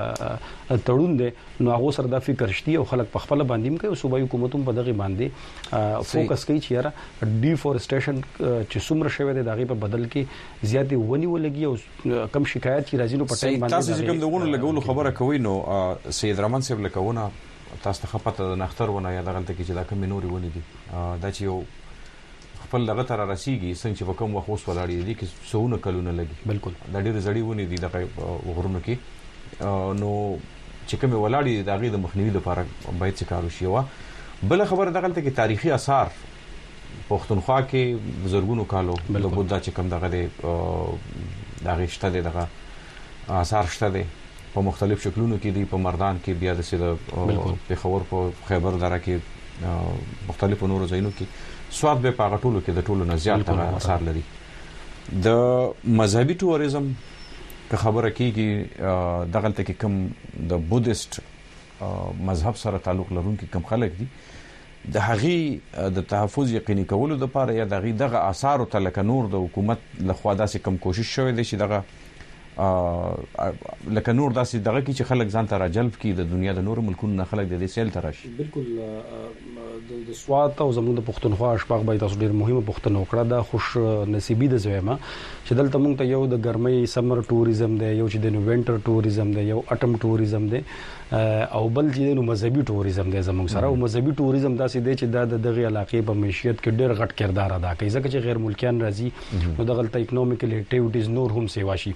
تړون دي نو هغه سره د فکر شتي او خلک په خپل باندې هم کوي صوبایي حکومتوم په دغه باندې فوکس کوي چې یاره ډیفورستیشن چې څومره شوی دی دغه په بدل کې زیاتې ونی ولګي او کم شکایت چې راځي نو په ټایم باندې
تاسو چې کوم دغه لګولو خبره کوي نو سید رحمان صاحب لکهونه تاسو ته خپته د نختر ونه یا دغه ته کې چې دا کم نوري ونی دي دا چې یو خپل لغه تر راسیږي څنګه چې وکم وخت ولاړی دي کې سونه کلونه لګي
بالکل
دا ډېر زړی ونی دي دغه وغورونو کې نو چې کوم ولاړی دغه د مخنیوي لپاره باید څه کار وشي وا بل خبره دغه ته کې تاریخي آثار پښتونخوا کې بزرګونو کالو د بودا چې کوم دغه د دغه شته دغه آثار شته دي په مختلف شکلونو کې دي په مردان کې بیا د سید پیښور په خیبر دره کې مختلفو نورو ځایونو کې سواد به په غټولو کې د ټولو نه زیات اثر لري. د مذهبي ټوریزم که خبره کیږي دغه ته کې کم د بودیست مذهب سره تعلق لرونکي کم خلک دي د هغه د تحفظ یقیني کولو لپاره یا دغه دغه آثار او تلک نور د حکومت لخوا داسې کم کوشش شوی دی چې دغه لکه نور داسې دغه کې چې خلک ځان ته راجلب کی د دنیا د نور ملکونو نه خلک د دې سیل تراشي.
بالکل د سواد او زموږ د پښتونخوا اشباغ باید تاسو ډیر مهمه پښتنه وکړه دا خوش نصیبی د زویمه چې دلته موږ ته یو د ګرمۍ سمر ټوریزم دی یو چې د نوونټر ټوریزم دی یو اټم ټوریزم دی او بل چې د مذهبي ټوریزم دی زموږ سره او مذهبي ټوریزم داسې دی چې د دغه علاقې په معیشت کې ډیر غټ کردار ادا کوي ځکه چې غیر ملکیان راځي نو دغه اکونومیکل اکټیویټیز نور هم سیوا شي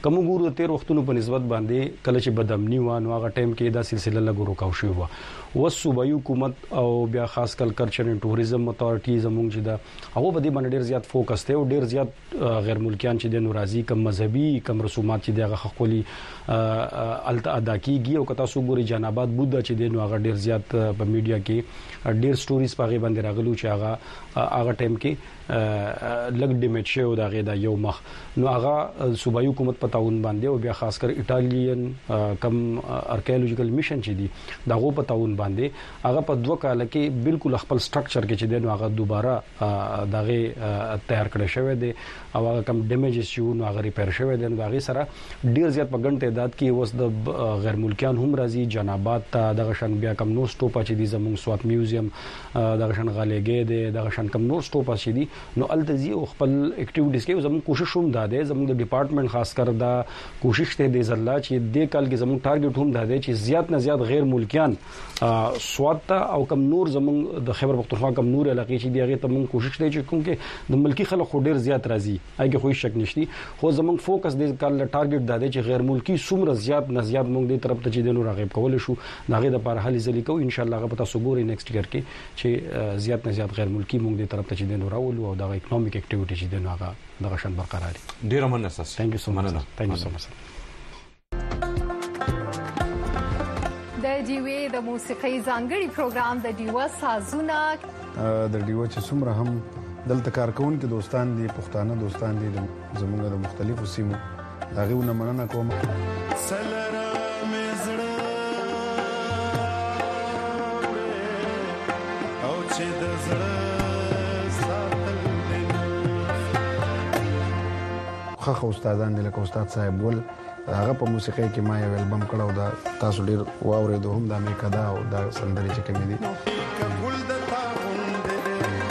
کوم ګورو تیر وختونو په نسبت باندې کله چې بدامنی و نو هغه ټایم کې دا سلسله لګورو کاو شو و و صوبایي حکومت او بیا خاص کل کلچر اند ټوریزم اتھارټي زمونږ چې دا هغه په دې باندې ډیر زیات فوکس ته او ډیر زیات غیر ملکیان چې د نورازي کم مذهبي کم رسومات چې دغه خپلي الته ادا کیږي او کتا سو ګوري جنابات بودا چې د نو هغه ډیر زیات په میډیا کې ډیر سټوریز پاغه باندې راغلو چې هغه هغه ټایم کې لګ ډیمیج شو دا غي دا یو مخ نو هغه صوبایي حکومت په تعاون باندې او بیا خاص کر ایتالین کم ارکیولوژیکل میشن چې دي دا غو په تعاون باندې هغه په دوه کال کې بالکل خپل سټرکچر کې چې دی نو هغه دوباره دغه تیار کړی شوی دی او هغه کم ډیمیجز شو نو هغه ریپیر شوی دی نو هغه سره ډیر زیات په ګڼ تعداد کې وس د غیر ملکیان هم راځي جنابات ته دغه شان بیا کم نو سټوپا چې دي زموږ سوات میوزیم دغه شان غالېګې دی دغه شان کم نو سټوپا چې دي نو التزي او خپل اکټیویټیز کې زموږ کوشش هم داده زموږ د ډپارټمنټ خاص کر دا کوشش ته دی زله چې د کال کې زموږ ټارګټ هم داده چې زیات نه زیات غیر ملکیان سوات او کم نور زموږ د خیبر پختونخوا کم نور علاقې چې دی هغه ته موږ کوشش کوي چې کوم کې د ملکی خلک خو ډیر زیات راځي هغه خو شک نشتی خو زموږ فوکس د کال ټارګټ داده چې غیر ملکی څومره زیات نه زیات موږ د طرف ته چې د نور راغب کول شو دغه د لپاره حل ځلی کو ان شاء الله هغه په تاسو ګوري نیکسټ ایئر کې چې زیات نه زیات غیر ملکی موږ د طرف ته چې د نور راولو او د اکونومیک اکټیویټی چې د نوغه دغه شان برقرار دي
ډیر مننه تاسو
ثانک یو سو مچ ثانک یو سو مچ
د جیوی د موسیقي ځانګړي پروګرام د ډیوا سازونه
د ډیوا چې څومره هم دلته کارکونکو دوستان دي پښتانه دوستان دي زموږ د مختلفو سیمو هغه ونه مننه کوم سلره مزړه او چې د زړه خو استادان دي لکه استاد صاحب ول هغه په موسیقي کې ما یو البم کړو دا تاسو ډیر واورېدو هم دا مې کدا او دا سندري چې کوم دي قبول د تا غوندې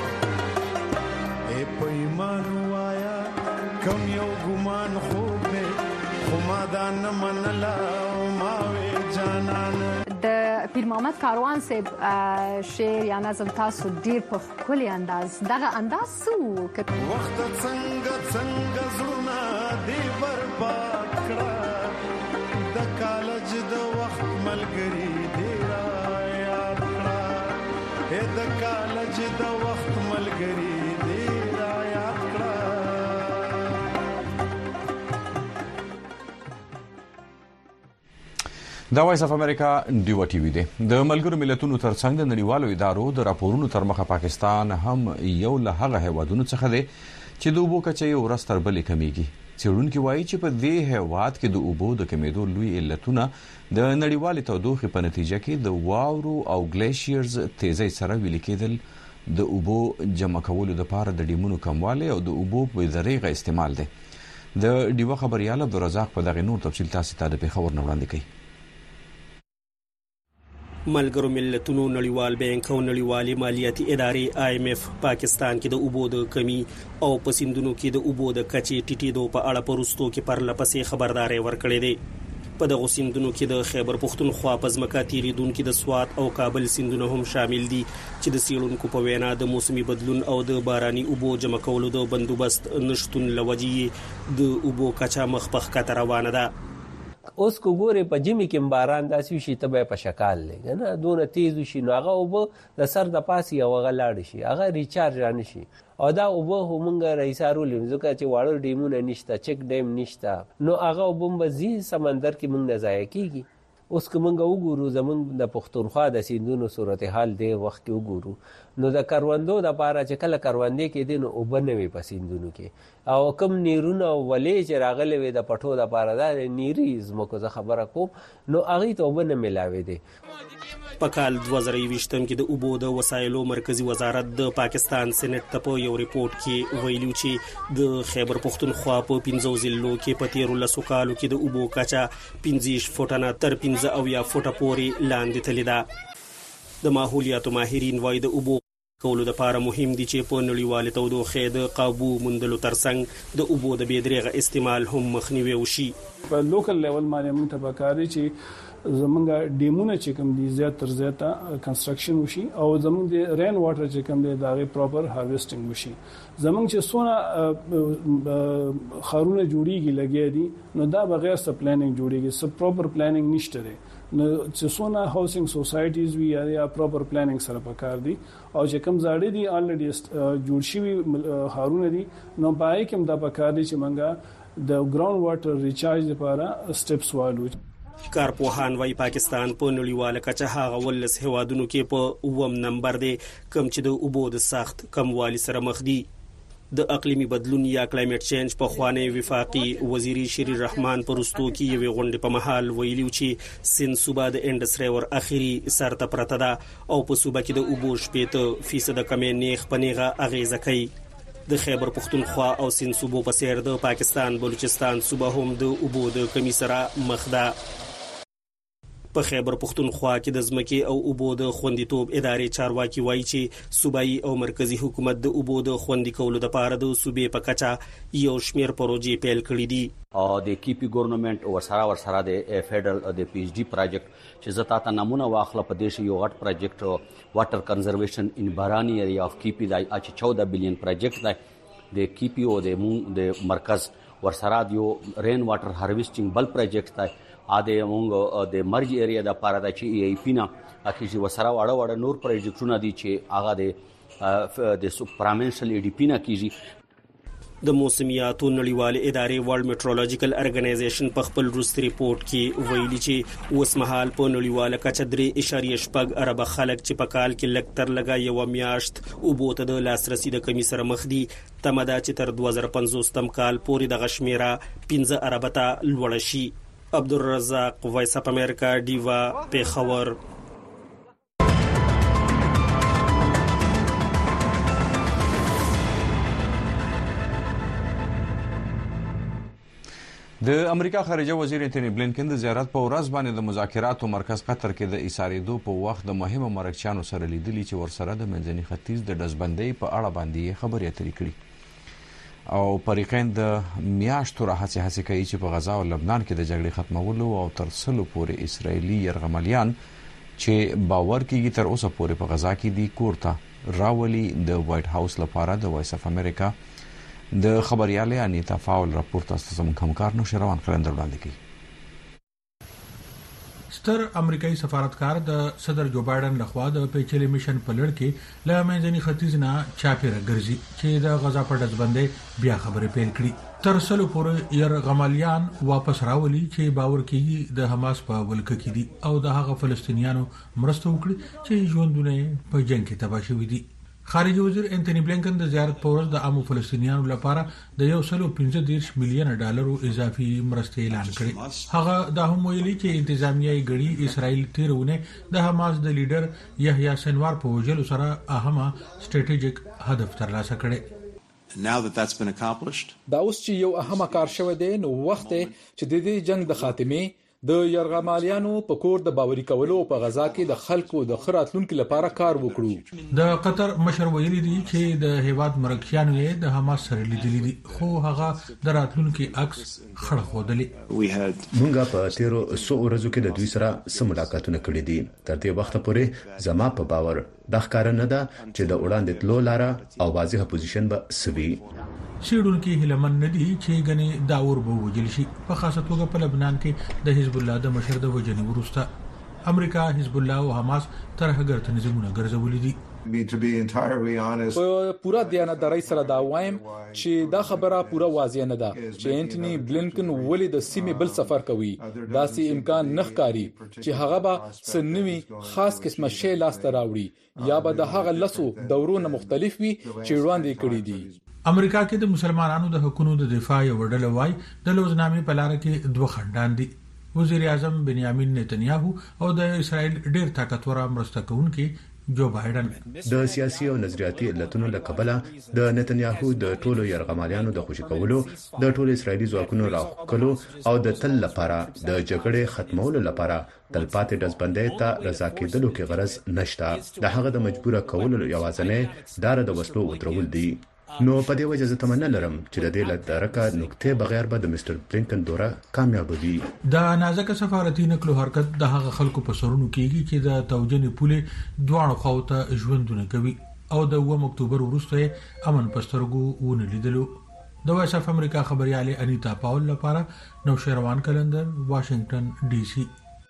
اے پېمان وایا کوم یو ګمان خوب دې خو ما دا نه منلا او ما وې جانان
د پیر محمد کاروان صاحب شعر یا نظم تاسو ډیر په خولي انداز دغه انداز سو
وخت څنګه څنګه زړونه دی برباد کړه د کالج د وخت ملګری دی را یاد کړه د کالج د وخت ملګری دی را یاد کړه
دا وایس اف امریکا ډیوا ټي وي دی د ملګرو ملتونو ترڅنګ د نړیوالو ادارو د راپورونو تر مخه پاکستان هم یو له هغه هیوادونو څخه دی چې د اوبو کچې یو ورځ تر بلې کمیږي څېړونکي وایي چې په دې هیواد کې د اوبو د کمیدو لوی علتونه د نړیوالې تودوخې په نتیجه کې د واورو او ګلیشیرز تیزی سره ویل کېدل د اوبو جمع کولو لپاره د ډیمونو کموالی او د اوبو په دریغه استعمال دی د ډیوا خبريال عبدالرزاق په دغه نور تفصیل تاسو ته د پیښور نه وړاندې کوي
ملګرو ملتونو نړیوال بانک او نړیوالې مالیاتي ادارې آی ایم ایف پاکستان کې د اوبو د کمی او په سیندونو کې د اوبو د کچې ټیټېدو په اړه پروستو کې پرلپسې خبرداري ورکړې ده په دغه سیندونو کې د خیبر پختونخوا په ځمکه تیریدونکو د سوات او کابل سیندونه هم شامل دي چې د سیړونکو په وینا د موسمي بدلون او د باراني اوبو جمع کولو د بندوبست نشټون لوجې د اوبو کچا مخ په خطر روانه ده
اوس کو ګوره په جمی کې باران داسې شي ته په شکال لګ نه دونه تیز شي نو هغه وب د سر د پاسي او غلاړ شي هغه ریچارج نه شي او دا وب همغه رئیسارو لمزکه چې واړو ډیمونه نشته چک ډیم نشته نو هغه وب بزی سمندر کې موږ نه ځای کیږي اوس کومه وګورو زمونږ د پښتونخوا د سیندونو صورتحال دی وخت کې وګورو نو د کروندو د پاره چې کله کروندې کې دي نو وبنوي په سیندونو کې او کم نیرونه ولې چې راغلي وي د پټو د پاره د نیری زموږ څه خبره کوم نو هغه ته وبنه ملاوي دي
په کال دوه زره یوویشتم کې د اوبو د وسایلو مرکزی وزارت د پاکستان سېنات ته په یو ریپورت کې ویلو چې د خیبر پختونخوا په پنځو ضلعو کې په تیرو لسو کالو کې د اوبو کچا پنځه فوټه نه تر پنځه او یا فوټه پورې لاندې تللی ده د ماحولیاتو ماهرین وایي د اوبو کولو د لپاره مهم دي چې په نړیوالې تودوخې د قابو موندلو ترڅنګ د اوبو د بې دریغه استعمال هم مخنیوي وشي
په لوکل لیول باندې موږ ته پکاري چې زمونږ ډیمونه چې کوم دي زیات تر زیاته کنستراکشن وشي او زمونږ د رین واټر چې کوم دی دا غي پراپر هارویسټینګ وشي. زمونږ چې څونه خارونه جوړیږي لګیا دي نو دا بغیر س پلانینګ جوړیږي، س پراپر پلانینګ نشته دی. نو چې څونه هاوسینګ سوسایټیز وی یا پراپر پلانینګ سره پکار دي او چې کوم زاړه دي الریډي جوړ شوی خارونه دي نو پای کوم دا پکار دي چې منګه د ګراوند واټر ریچارج لپاره سټیپس والو.
کارپوهان وايي پاکستان په نړیواله کچه هغه ولس هوادونو کې په اووم نمبر دی کوم چې د اوبو د سخت کموالي سره مخ دي. د اقلیمي بدلون یا کلایمټ چینج په خوانه وفاقي وزیر شری رحمان پرستو کې یو غونډه په محل ویلیو چې سن صوبه د انډس ریور اخیری سرته پرته ده او په صوبه کې د اوبو شپږ فیصد کمې نیخ پنیغه اغیزه کوي. د خیبر پختونخوا او سن صوبو په سیر د پاکستان بلوچستان صوبه هم د اوبو د کمی سره مخ ده. په خیبر پختونخوا کې د ځمکې او اوبو د خوندیتوب ادارې چارواکي وایي چې صوبایي او مرکزی حکومت د اوبو د خوندي کولو لپاره د صوبې په کچه یو شمیر پروژې پیل کړې دي.
او د کیپی ګورنمنت او سره ور سره د فدرال د پی ایچ ډی پروجیکټ چې زتا ته نمونه واخله په دیش یو غټ پروجیکټ واټر کنزرویشن ان بارانی ایریا اف کیپی دای اچ چودہ بلین پروجیکټ دی د کیپی او د مون د مرکز ور سره دیو رین واټر هارویسټینګ بل پروجیکټ دی اده مونږ د مرج ایریا د پاره د چی ای پی نه اخی چې وسره واړه واړه نور پروجیکټونه دي چې هغه د د سپرامنشل ای ډی پی نه کیږي.
د موسمیاتو نړیواله ادارې ورلد میټرولوژیکل ارګنایزیشن په خپل روس ریپورت کې ویلي چې اوس مهال په نړیواله کچه درې اشاریه شپږ ارب خلک چې په کال کې لکتر لګا یو میاشت او بوته د لاسرسي د کمی سره مخ دي. تمدا چې تر دوه زره پنځوس تم کال پورې د غشمیره پنځه ارب ته لوړ شي. عبدالرزاق وایس اپ امریکا دیوا پیښور.
د امریکا خارجه وزیر انټونی بلینکن د زیارت په ورځ باندې د مذاکراتو مرکز قطر کې د ایساریدو په وخت د مهمو مرکچیانو سره لیدلي چې ورسره د منځني ختیځ د دزبندۍ په اړه باندې خبرې اترې کړې او فریقین د میاشتو راهڅه هڅه کوي چې په غزا او لبنان کې د جګړې ختمولو او تر څلو پورې اسرایلی يرغملیان چې باور کیږي تر اوسه پورې په غزا کې دي کورته راولي. د وایټ هاوس لپاره د وایس اف امریکا د خبرياله انیتا فاول راپورټ تاسو زموږ همکار نو شروان کلندر وړاندې کوي.
ستر امریکایي سفارتکار د صدر جو بایدن لخوا د پیچلي میشن په لړ کې له منځني ختیځ نه چاپیره ګرځي چې د غزا په دزبندې بیا خبرې پیل کړي. تر څلو پورې يرغملیان واپس راولي چې باور کیږي د حماس په ولکه کې دي او د هغه فلسطینیانو مرسته وکړي چې ژوندونه په جنگ کې تباه شوي دي. خارجه وزیر انټونی بلینکن د زیارت په ورځ د عامو فلسطینیانو لپاره د یو سلو پنځه دیرش میلیون ډالرو اضافي مرستې اعلان کړې. هغه د هم ویلي چې انتظامیه غړي اسرائیل تیرونه د حماس د لیډر یحیی سنوار په وجلو سره اهمه سټریټیجیک هدف ترلاسه کړي.
Now that that's been accomplished,
دا اوس چې یو اهمه کار شوه دی نو وخت چې د دې جنگ د خاتمه د يرغمالیانو په کور د باوري کولو په غزا کې د خلکو د خراتلونکو لپاره کار وکړو.
د قطر مشر ویلي دی چې د هیواد مرکزیانو یې د حماس سره لیدلي دي خو هغه د راتلونکو عکس خړ خودلی.
مونږه په تیرو څو ورځو کې د دوی سره سم ملاقاتونه کړي دي. تر دې وخت پورې زما په باور د ښکار نه ده چې د وړاندې تلو لاره او واضحه پوزیشن به سوي.
شیډون کې هلمن ندي چې غني داور بو وجل شي په خاصه توګه په لبنان کې د حزب الله د مشر د وجنې ورسته امریکا حزب الله او حماس تر هغه تنظیمونه ګرځولې دي.
په پورا دیانتداري سره دا وایم چې دا خبره پورا واضح نه ده چې انټونی بلینکن ولې د سیمې بل سفر کوي. دا سي امکان نه ښکاري چې هغه به سنوي خاص قسمه شی لاس ته راوړي یا به د هغه لسو دورونو مختلف وي چې وړاندې کړي دي.
امریکا کې د مسلمانانو د حقوقو د دفاع یو ډله وای د لوزنامې په لار کې دوه خندان دي. وزیر اعظم بنیامین نتنیاهو او د اسرائیل ډېر طاقتور مرسته کوونکي جو بایدن
د سیاسي او نظریاتي علتونو لکبله د نتنیاهو د ټولو يرغمالیانو د خوشی کولو د ټولو اسرائیلي ځواکونو راخلو او د تل لپاره د جګړې ختمولو لپاره تلپاتې دزبندۍ ته رضا کېدلو کې غرض نشته. د هغه د مجبوره کولو یوازینۍ لار د وسلو ودرول دي. نو په دې وجه زه تمنا لرم چې د دې له درکه نقطې بغیر به د مستر بلینکن دوره کامیاب وي.
د نازک سفارتي نقل حرکت د هغه خلکو په سرونو کېږي چې د توجنې پولې دواړو خواته ژوندونه کوي او د اووم اکتوبر وروسته امن پسترګو ونه لیدلو. د وایس اف امریکا خبرياله انیتا پاول لپاره نوشیروان کلندر، واشنگټن ډي سي.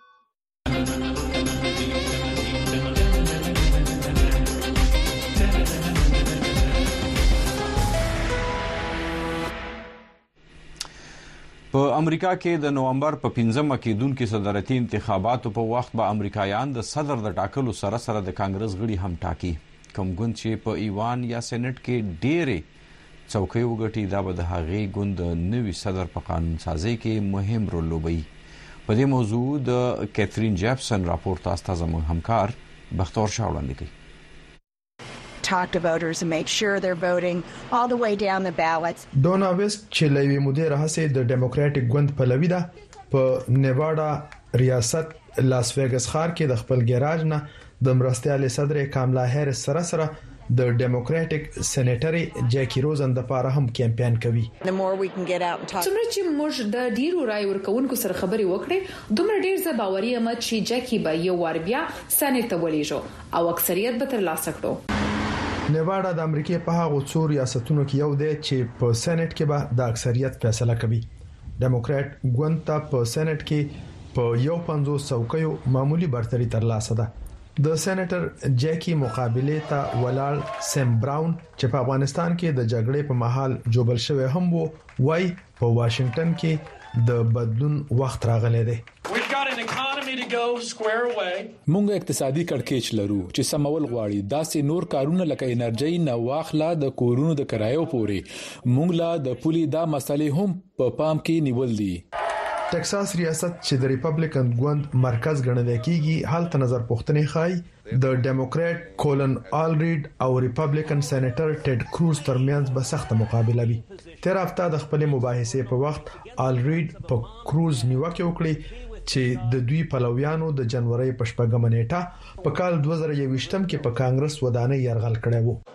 په امریکا کې د نومبر په پنځمه کېدونکو صدارتي انتخاباتو په وخت به امریکایان د صدر د ټاکلو سره سره د کانګرس غړي هم ټاکي. کوم ګوند چې په ایوان یا سېنات کې ډېرې څوکۍ وګټي دا به د هغې ګوند د نوي صدر په قانون سازي کې مهم رول لوبوي. په دې موضوع د کیترین جیپسن راپور تاسو ته زموږ همکار بختور شاه وړاندې کوي.
talk to voters and make sure they're voting all the way down the ballots.
Donna West چې لوي مدیر هڅه د ډیموکراټک ګوند پلوي ده په نیواډا ریاست لاس ویګاس ښار کې د خپل ګراج نه د مرستيال صدر کاملا هریس سره سره د ډیموکراټک سېنیټري جیکی روزن د لپاره هم کمپاین کوي.
څومره چې موږ د ډیرو رای ورکوونکو سره خبرې وکړې دومره ډیر زه باوري یم چې جیکی به یو وار بیا سېنیټ ته ولېږو او اکثریت به ترلاسه کړو.
نیواډا د امریکای په هغو څو ریاستونو کې یو دی چې په سېنات کې به د اکثریت فیصله کوي. ډیموکراټ ګوند ته په سېنات کې په یو پنځوس څوکیو معمولی برتری ترلاسه ده. د سېنیټر جیکی مقابله ته ولاړ سیم براون چې په افغانستان کې د جګړې په مهال جوبل شوی هم وو وای په واشنگټن کې د بدلون وخت راغلی دی.
مونږ اقتصادي کړکېچ لرو چې سمول غواړي داسې نور کارونه لکه انرژي نه واخلا د کورونو د کرایو پورې مونږ لا د پولي دا مسلې هم په پام کې نیول دي.
ټکساس ریاست چې د ریپبلیکن ګوند مرکز ګڼل کېږي حالت نظر پوښتنې خای د ډیموکراټ کولن آلریډ او ریپبلیکن سېنیټر ټیډ کروز ترمنځ به سخت مقابله وي. تیر هفته د خپل مباحثې په وخت آلریډ په کروز نیوکه وکړه چې د دوی پلویانو د جنوري په شپږمه نیټه په کال دوه زره یوویشتم کې په کانګرس ودانۍ يرغل کړی وو.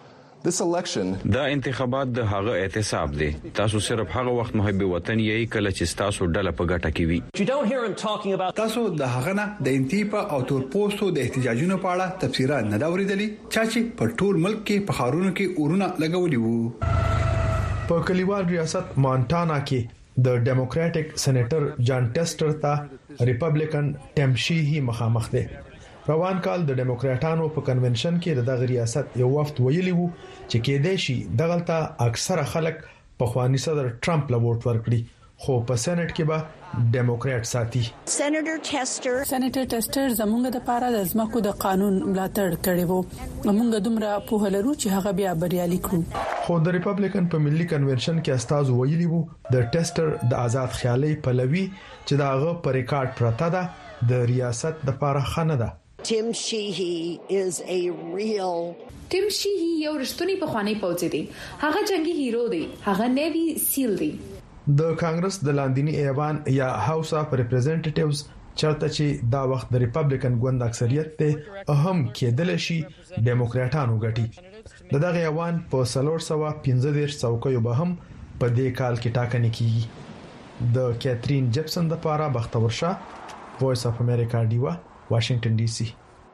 دا انتخابات د هغه احتساب دی. تاسو صرف هغه وخت محب وطن یې کله چې تاسو ډله په ګټه کې وي.
تاسو د هغه نه د انتیپا او تور پوسټو د احتجاجونو په اړه تفسیرات نه دا ورېدلی چې په ټول ملک کې په خارونو کې اورونه لګولي وو.
په کلیوال ریاست مونټانا کې د ډیموکراټک سېنیټر جان ټیسټر ته ریپبلیکن ټیم شیهي مخامخ دی. روان کال د ډیموکراټانو په کنونشن کې د ریاست یو وفد ویلی وو چې کېدای شي دغلطه اکثره خلک په خواني صدر ټرمپ له ووټ ورکړي خو په سېنات کې به ډیموکراټ ساتي.
سېنیټر ټیسټر
سېنیټر ټیسټر زموږ د پاره د ځمکو د قانون ملاتړ کړی وو. موږ دومره په هلرو چې هغه بیا بریالي کړو.
خو د ریپبلیکن په ملي کنونشن کې استاد ویلی وو د ټیسټر د آزاد خیالي پلوي چې داغه پر ریکارډ پرته ده د ریاست د لپاره خنه ده.
Tim Sheehy is a real
Tim Sheehy یو رښتونی پخوانی پوځي دی. هغه جنگي هیرو دی. هغه نیوی سیل دی.
د کانګرس د لاندینی ایوان یا هاوس اف ریپرزنټیټیوز چرته چې دا وخت د ریپبلیکن ګوند اکثریت ته اهم کېدل شي ډیموکراټانو ګټي. د دغه ایوان په سلور سوا پنځه دیرش څوکیو به هم په دې کال کې ټاکنې کیږي. د کیترین جیپسن د لپاره بختور شاه وایس اف امریکا دیوا واشنگټن ډي سي.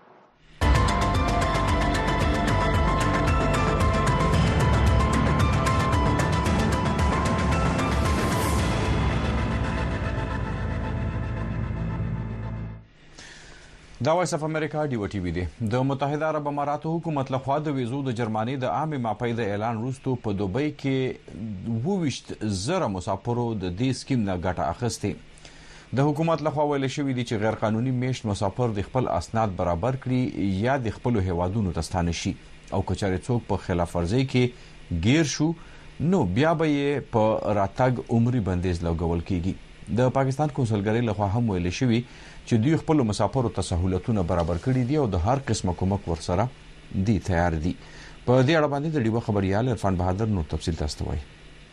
دا وایس اف امریکا ډیو ټي وی دی. د متحده عرب اماراتو حکومت لخوا د ویزو د جرمني د عامه ماپۍ د اعلان وروسته په دوبۍ کې وویشت زره مسافرو د دې سکیم نه ګټه اخیسته. د حکومت لخوا ویل شوی دی چې غیر قانوني میشت مسافر د خپل اسناد برابر کړي یا د خپل هیوادونو ته ستانه شي او کچاري څوک په خلاف ورزي کې گیر شو نو بیا به یې په راتګ عمري بندیز لګول کیږي. د پاکستان کونسلګری لخوا هم ویل شوی چې دوی خپل مسافرو ته سہولتونه برابر کړي دي او د هر قسمه کومک ورسره دي تیار دي. په دې اړه باندې د ډیوه خبريال عرفان بهادر نو تفصیل تاسو وایي.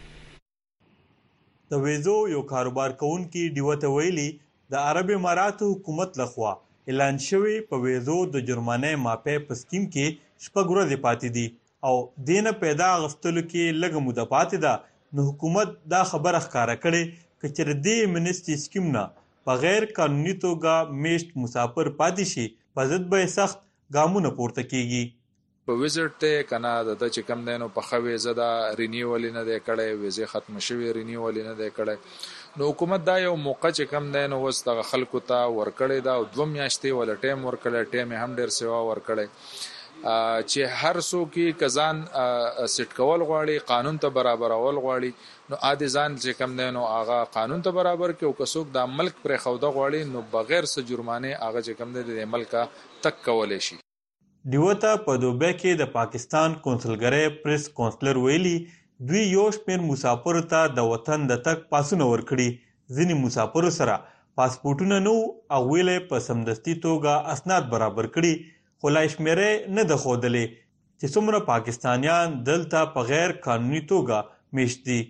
د ویزو یو کاروبار کوونکی ډیوه ته ویلي د عرب اماراتو حکومت لخوا اعلان شوی په ویزو د جرمانه ماپې په سکیم کې شپږ ورځې پاتې دي او دینه پیدا غفتلو کې لږه موده پاتې ده نو حکومت دا خبره ښکاره کړې که چېرې دې امنیستي سکیم نه بغیر قانوني توګه میشت مسافر پاتې شي په ضد به یې سخت ګامونه پورته کیږي.
په ویزټ ته کنه د چې کم دینو په خوي زدا رینیول نه دی کړی ویزه ختم شوی رینیول نه دی کړی نو حکومت دا یو موقع چې کم دینو وس د خلکو ته ورکړی دا دوه میاشتې ول ټیم ورکړی ټیم هم ډیر سیوا ورکړی چې هر څوک کزان سټ کول غواړي قانون ته برابرول غواړي نو عادي ځان چې کم دینو هغه قانون ته برابر کې او کڅوک د ملک پر خوده غواړي نو بغیر څه جرمانه هغه چې کم دی د ملک تک کولای شي.
دیوته په دوبه کې د پاکستان کونسلګری پریس کونسلر ویلي دوی یو شمېر مسافر ته د وطن د تک پاسونه ورکړي ځینې مسافر سره پاسپورټونه نو او ویلې په سمدستي توګه اسناد برابر کړي خو لا شمېرې نه د ښودلې چې څومره پاکستانیان دلته په غیر قانوني توګه میشت دي.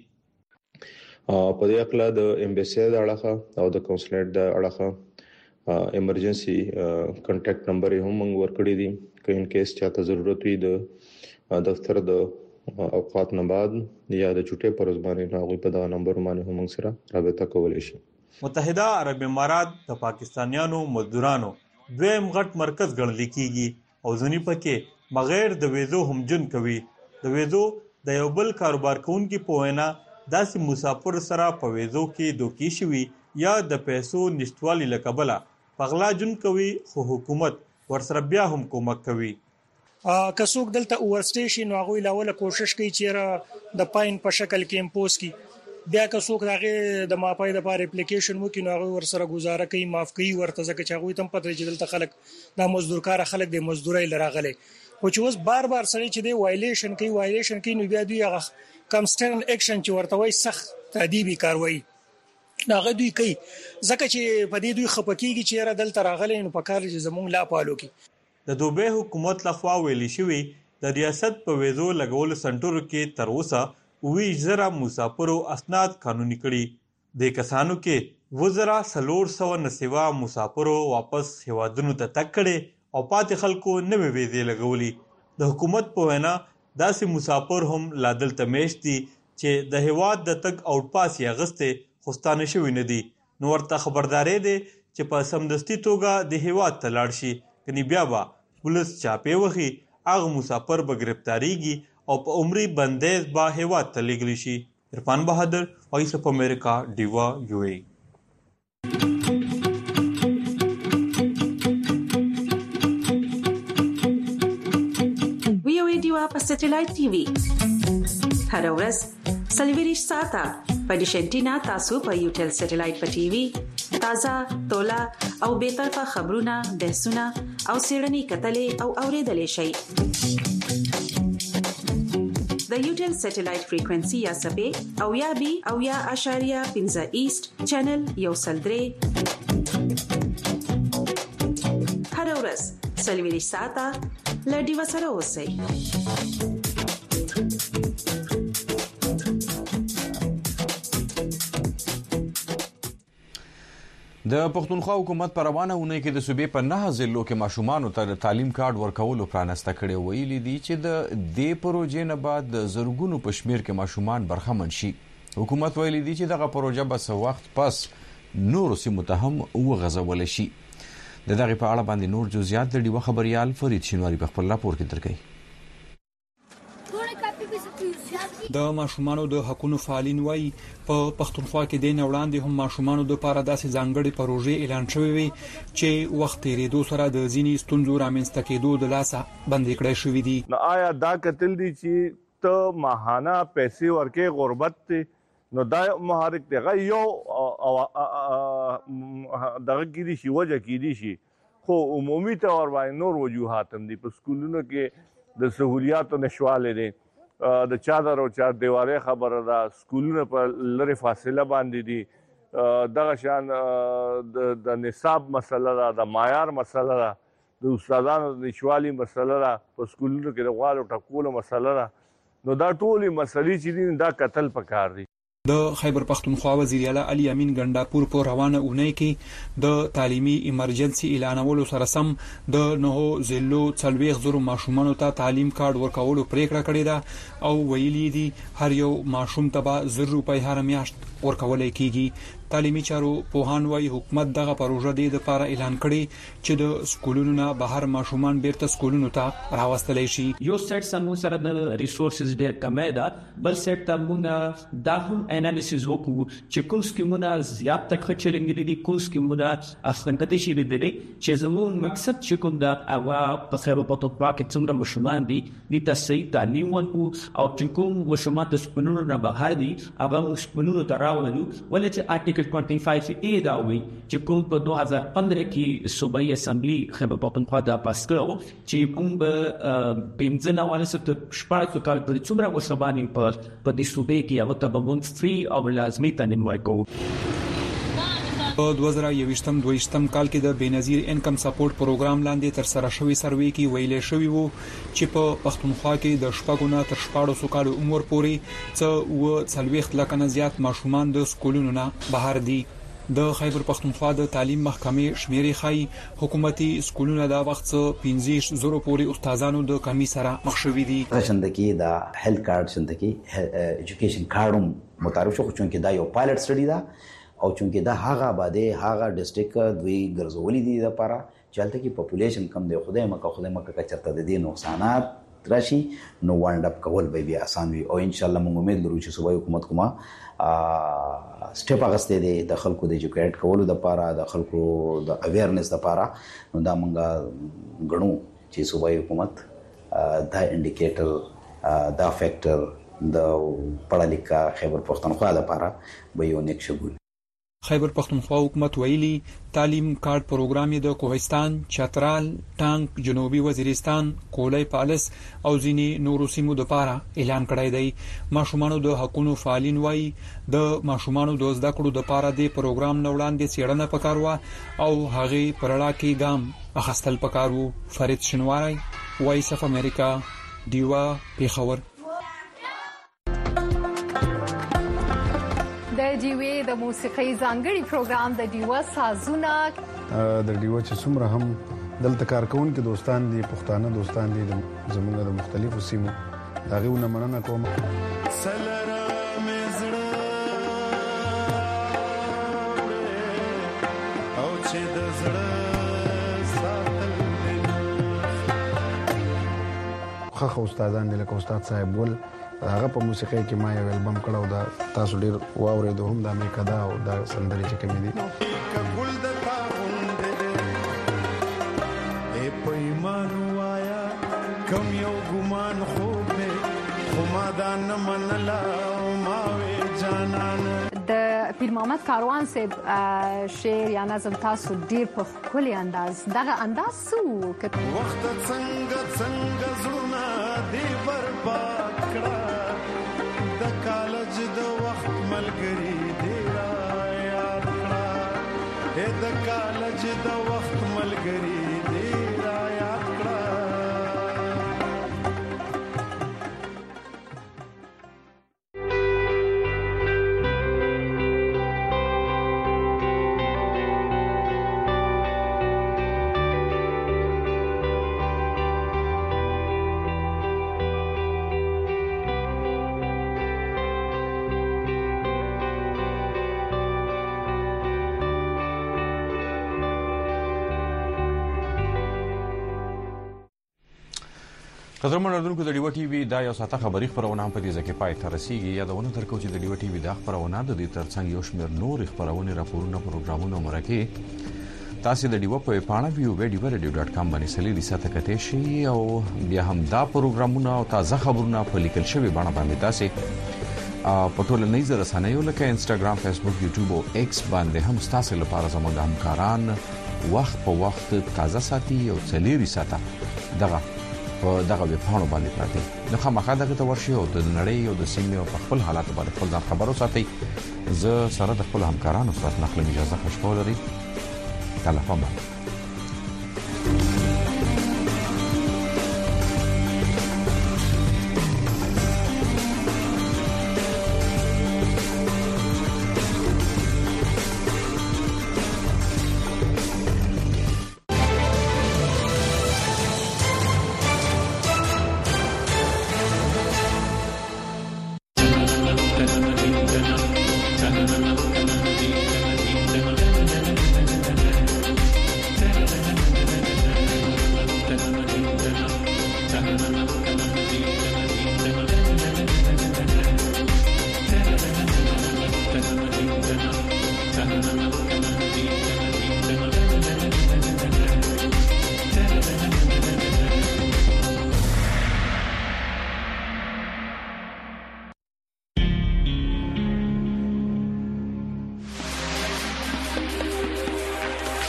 په دې اړه د امبیسي د اړه او د کونسلیټ د اړه ایمرجنسي کانټیکټ نمبر هم موږ ورکړی دي که ان کیس چاته ضرورت وي د دفتر د اوقات نه بعد یا د چټي پر ځمانه نه غوي په دا نمبر باندې هم موږ سره رابطه کولای شي.
متحده عرب امارات د پاکستانیانو مزدورانو دویم غټ مرکز ګڼل کیږي او ځنی پکې بغیر د ویزو هم جن کوي. د ویزو د یو بل کاروبار کوونکي په وینا داسې مسافر سره په ویزو کې دوکې شوي یا د پیسو نشټوالي لکبله پغلا جن کوي خو حکومت ورسره بیا هم کومک کوي.
که څوک دلته اورسټیشن نو هغه لاوله کوشش کوي چې د پاین په شکل کې امپوز کی بیا که څوک هغه د ماپای د پاره اپلیکیشن مو کې نو هغه ورسره گزاره کوي معاف کوي ورته ځکه چې هغه تم پته چې دلته خلک د مزدورکار خلک د مزدوري لراغلي خو چې اوس بار بار سره چې دی وایلیشن کوي وایلیشن کوي نو بیا دوی هغه کمسټرن اکشن چې ورته وای سخت تادیبي کاروي هغه دوی کوي ځکه چې په دې دوی خپکیږي چې را دلته راغلي نو په کار چې زمونږ لا پالو کې.
د دوبه حکومت لخوا ویلي شوی د ریاست په ویزو لګول سنټرو کې تر اوسه وی زره مسافرو اسناد قانوني کړي. د کسانو کې وزرا سلور سو نسوا مسافرو واپس هوادونو ته تک کړي او پاتې خلکو نوې ویزې لګولي. د حکومت په وینا داسې مسافر هم لادل تمیش دي چې د هواد د تک اوټ پاس یې غسته خوستانه شوی نه دي نو ورته خبرداري دي چې په سمدستي توګه د هیواد ته لاړ شي کني بیا به پولیس چاپی وخی هغه مسافر به گرفتاریږي او په عمرې بندیز به هیواد ته لګلی شي. عرفان بهادر وایس اف امریکا ډیوا یو ای.
وی او ای ډیوا په سټلایټ ټي وي هر ورځ سلویریش ساته په ډیشنټینا تاسو په یوټل سټلایټ په ټي وي تازه تولا او به طرفه خبرونه بحثونه او سیړنی کتلې او اوریدلې شي. د یوټل سټلایټ فریکوئنسي یا سبې او یا بي او یا اشاریه پنځه ایست چینل یو سلدري هر ورځ سلویریش ساته لډي وسره اوسئ.
د پښتونخوا حکومت پر روانه ونې کې د صوبې په نه ضلعو کې ماشومان ته تعلیم کارت ورکولو پرانسته کړي ویلي دي چې د دې پروژې نه بعد د زرګونو په شمیر کې ماشومان برخمن شي. حکومت ویلي دي چې دغه پروژه به څه وخت پس نور سیمو ته هم وغځول شي. د دغه په اړه باندې نور جزئیات د ډیوه خبريال فرید شینواری په خپل راپور کې درکړي.
د ماشومانو د حقوقو فعالین وایي په پښتونخوا کې د نوړاندې هم ماشومانو د لپاره داسې ځانګړي پروژې اعلان شوې وي چې وخت تیریدو سره د ځینې ستونزو رامنځته کېدو د لاسه بندي کړې شوې دي.
نو آیا دا کتل دي چې ته ماهانه پیسې ورکې غربت ته نو دا محرک دی یو او دغه کې دي شی وجه کې دي شي خو عمومي تور باندې نور وجوهات هم دي. په سکولونو کې د سہولیاتو نشواله دي د چادر او چار دیواره خبره ده سکولونه په لری فاصله باندې دي دغه شان د نصاب مسله ده د معیار مسله ده د استادانو د نشوالي مسله ده په سکولونو کې د غوالو ټکولو مسله ده نو دا ټولې مسلې چې دي دا قتل پکار دي.
د خیبر پختونخوا وزیر اعلی علي امین ګنداپور په روانه اونۍ کې د تعلیمي ایمرجنسي اعلانولو سره سم د نهو ضلعو څلوېښت زره ماشومانو ته تعلیم کارت ورکولو پریکړه کړې ده او ویلي دي هر یو ماشوم ته به زر روپۍ هر میاشت ورکولای کیږي. تعلیمي چارو پوهان وايي حکومت دغه پروژه د لپاره اعلان کړي چې د سکولونو نه بهر ماشومان بیرته سکولونو ته راوستلای شي.
یو سیټ سمو سره د ریسورسز ډېر کمه ده، بل سیټ ته موږ دا هم انالیسز وکړو چې کوم سکیمونه زیات تک چلنګ دي، کوم سکیمونه اصلا کته شي دي چې زموږ مقصد چې کوم دا او په خیبر پختونخوا کې څومره ماشومان دي د تصحیح تعلیم ورکو او چې کوم ماشومان د سکولونو نه بهر دي هغه سکولونو ته راولو. ولې چې آرټیکل پچیس اے دا وی چې کوم په دوه هزار پندرہ کې صوبایي اسمبلی خیبر پختونخوا دا پاس کړو چې موږ به پنځه نه ولې ست شپږ کال په څومره وسبانی په په دې صوبې کې هغه ته به موږ فری او لازمي تعلیم ورکوو.
په دوه زره یوویشتم دویشتم کال کې د بېنظیر انکم سپورټ پروګرام لاندې تر سره شوی سروې کې ویلې شوی وو چې په پښتونخوا کې د شپږو نه تر شپاړسو کالو عمر پورې څه و څلوېښت لکه نه زیات ماشومان د سکولونو نه بهر دي. د خیبر پختونخوا د تعلیم محکمې شمیرې ښایي حکومتي سکولونه دا وخت څه پنځه زره پورې استادانو د کمی سره مخ شوي دي.
شندکی دا هیلث کارت شندکی ایجوکیشن کارت متعارف شو چونکه دا یو پایلټ سټډي ده او چونکه دا هغه باندې هغه ډیسټریکټ دوی ګرځولې دي لپاره چلته کې پاپولیشن کم دی، خدای مکه خدای مکه کچرته د دې نقصانات راشي نو وانډ اپ کول به بیا آسان وي او ان شاء الله موږ امید لرو چې صوبایي حکومت کومه سټیپ اغسته دي د خلکو د ایجوکیټ کولو لپاره د خلکو د اویرنس لپاره نو دا موږ غنو چې صوبایي حکومت دا انډیکیټر دا فیکٹر د پړه لیکا خیبر پختونخوا لپاره به یو نیک شګول.
خیبر پختونخوا حکومت ویلي تعلیم کارت پروګرام یې د کوهستان، چترال، ټانک، جنوبي وزیرستان، کولای پالس او ځینې نورو سیمو لپاره اعلان کړی دی. ماشومانو د حقوقو فعالین وایي د ماشومانو د زده کړو لپاره د پروګرام نه وړاندې څېړنه پکار و او هغه پرړه کې ګام اخیستل پکار وو. فرید شنواری، وایس اف امریکا، دیوا، پیښور.
د ډیوې د موسیقي ځانګړي پروګرام د ډیوا سازونه
د ډیوا چې څومره هم دلته کارکونکو دوستان دي، پښتانه دوستان دي زموږ د مختلفو سیمو داغه ونه مننه کوم.
سلره مزړه او چې د زړه ساتل
خو استادان دي لکه استاد صاحب ول هغه په موسیقي کې ما یو البم کړو دا تاسو ډیر واورېدو هم د امریکا دا او د سندري چې کوم دي
کګل د تا غوندې اے پېمان وایا کم یو ګمان خوب دې خو ما دا نه منلا ما وې جانان.
د پیر محمد کاروان صاحب شعر یا نظم تاسو ډیر په خولي انداز دغه انداز سو کته
وخت څنګه څنګه زړه دې برباد کړه د کالج د وخت ملګری دی را یاد کړه د کالج د وخت ملګری دی را یاد کړه.
قدرمن اردوونکو د ډیو ټي وي دا یو ساته خبري خبرونه هم په دې ځکه پای ته رسیدي. یادونه درکو چې د ډیو ټي وي د خبرونه د دې ترڅنګ یو شمېر نور خبرونه راپورونه پروګرامونه مرکه تاسو د ډیو په پاڼه ویو ویډیو رادیو ډاټ کام باندې سلیدي ساته کته شي او بیا هم دا پروګرامونه او تازه خبرونه په لیکل شوی باندې باندې تاسو په ټول نړۍ رسنیو لکه انستګرام، فیسبوک، یوټیوب او ایکس باندې هم تاسو لپاره زموږ همکاران وخت په وخت تازه ساتي او چلیري ساته دغه په دغه په پاڼو باندې پراته نو خامخا دغه ته ورشي او د نړۍ او د سیمې او خپل حالات باندې خپل ځان خبرو ساتي. زه سره د خپل همکارانو سره نخله اجازه خوشاله لري. تلفون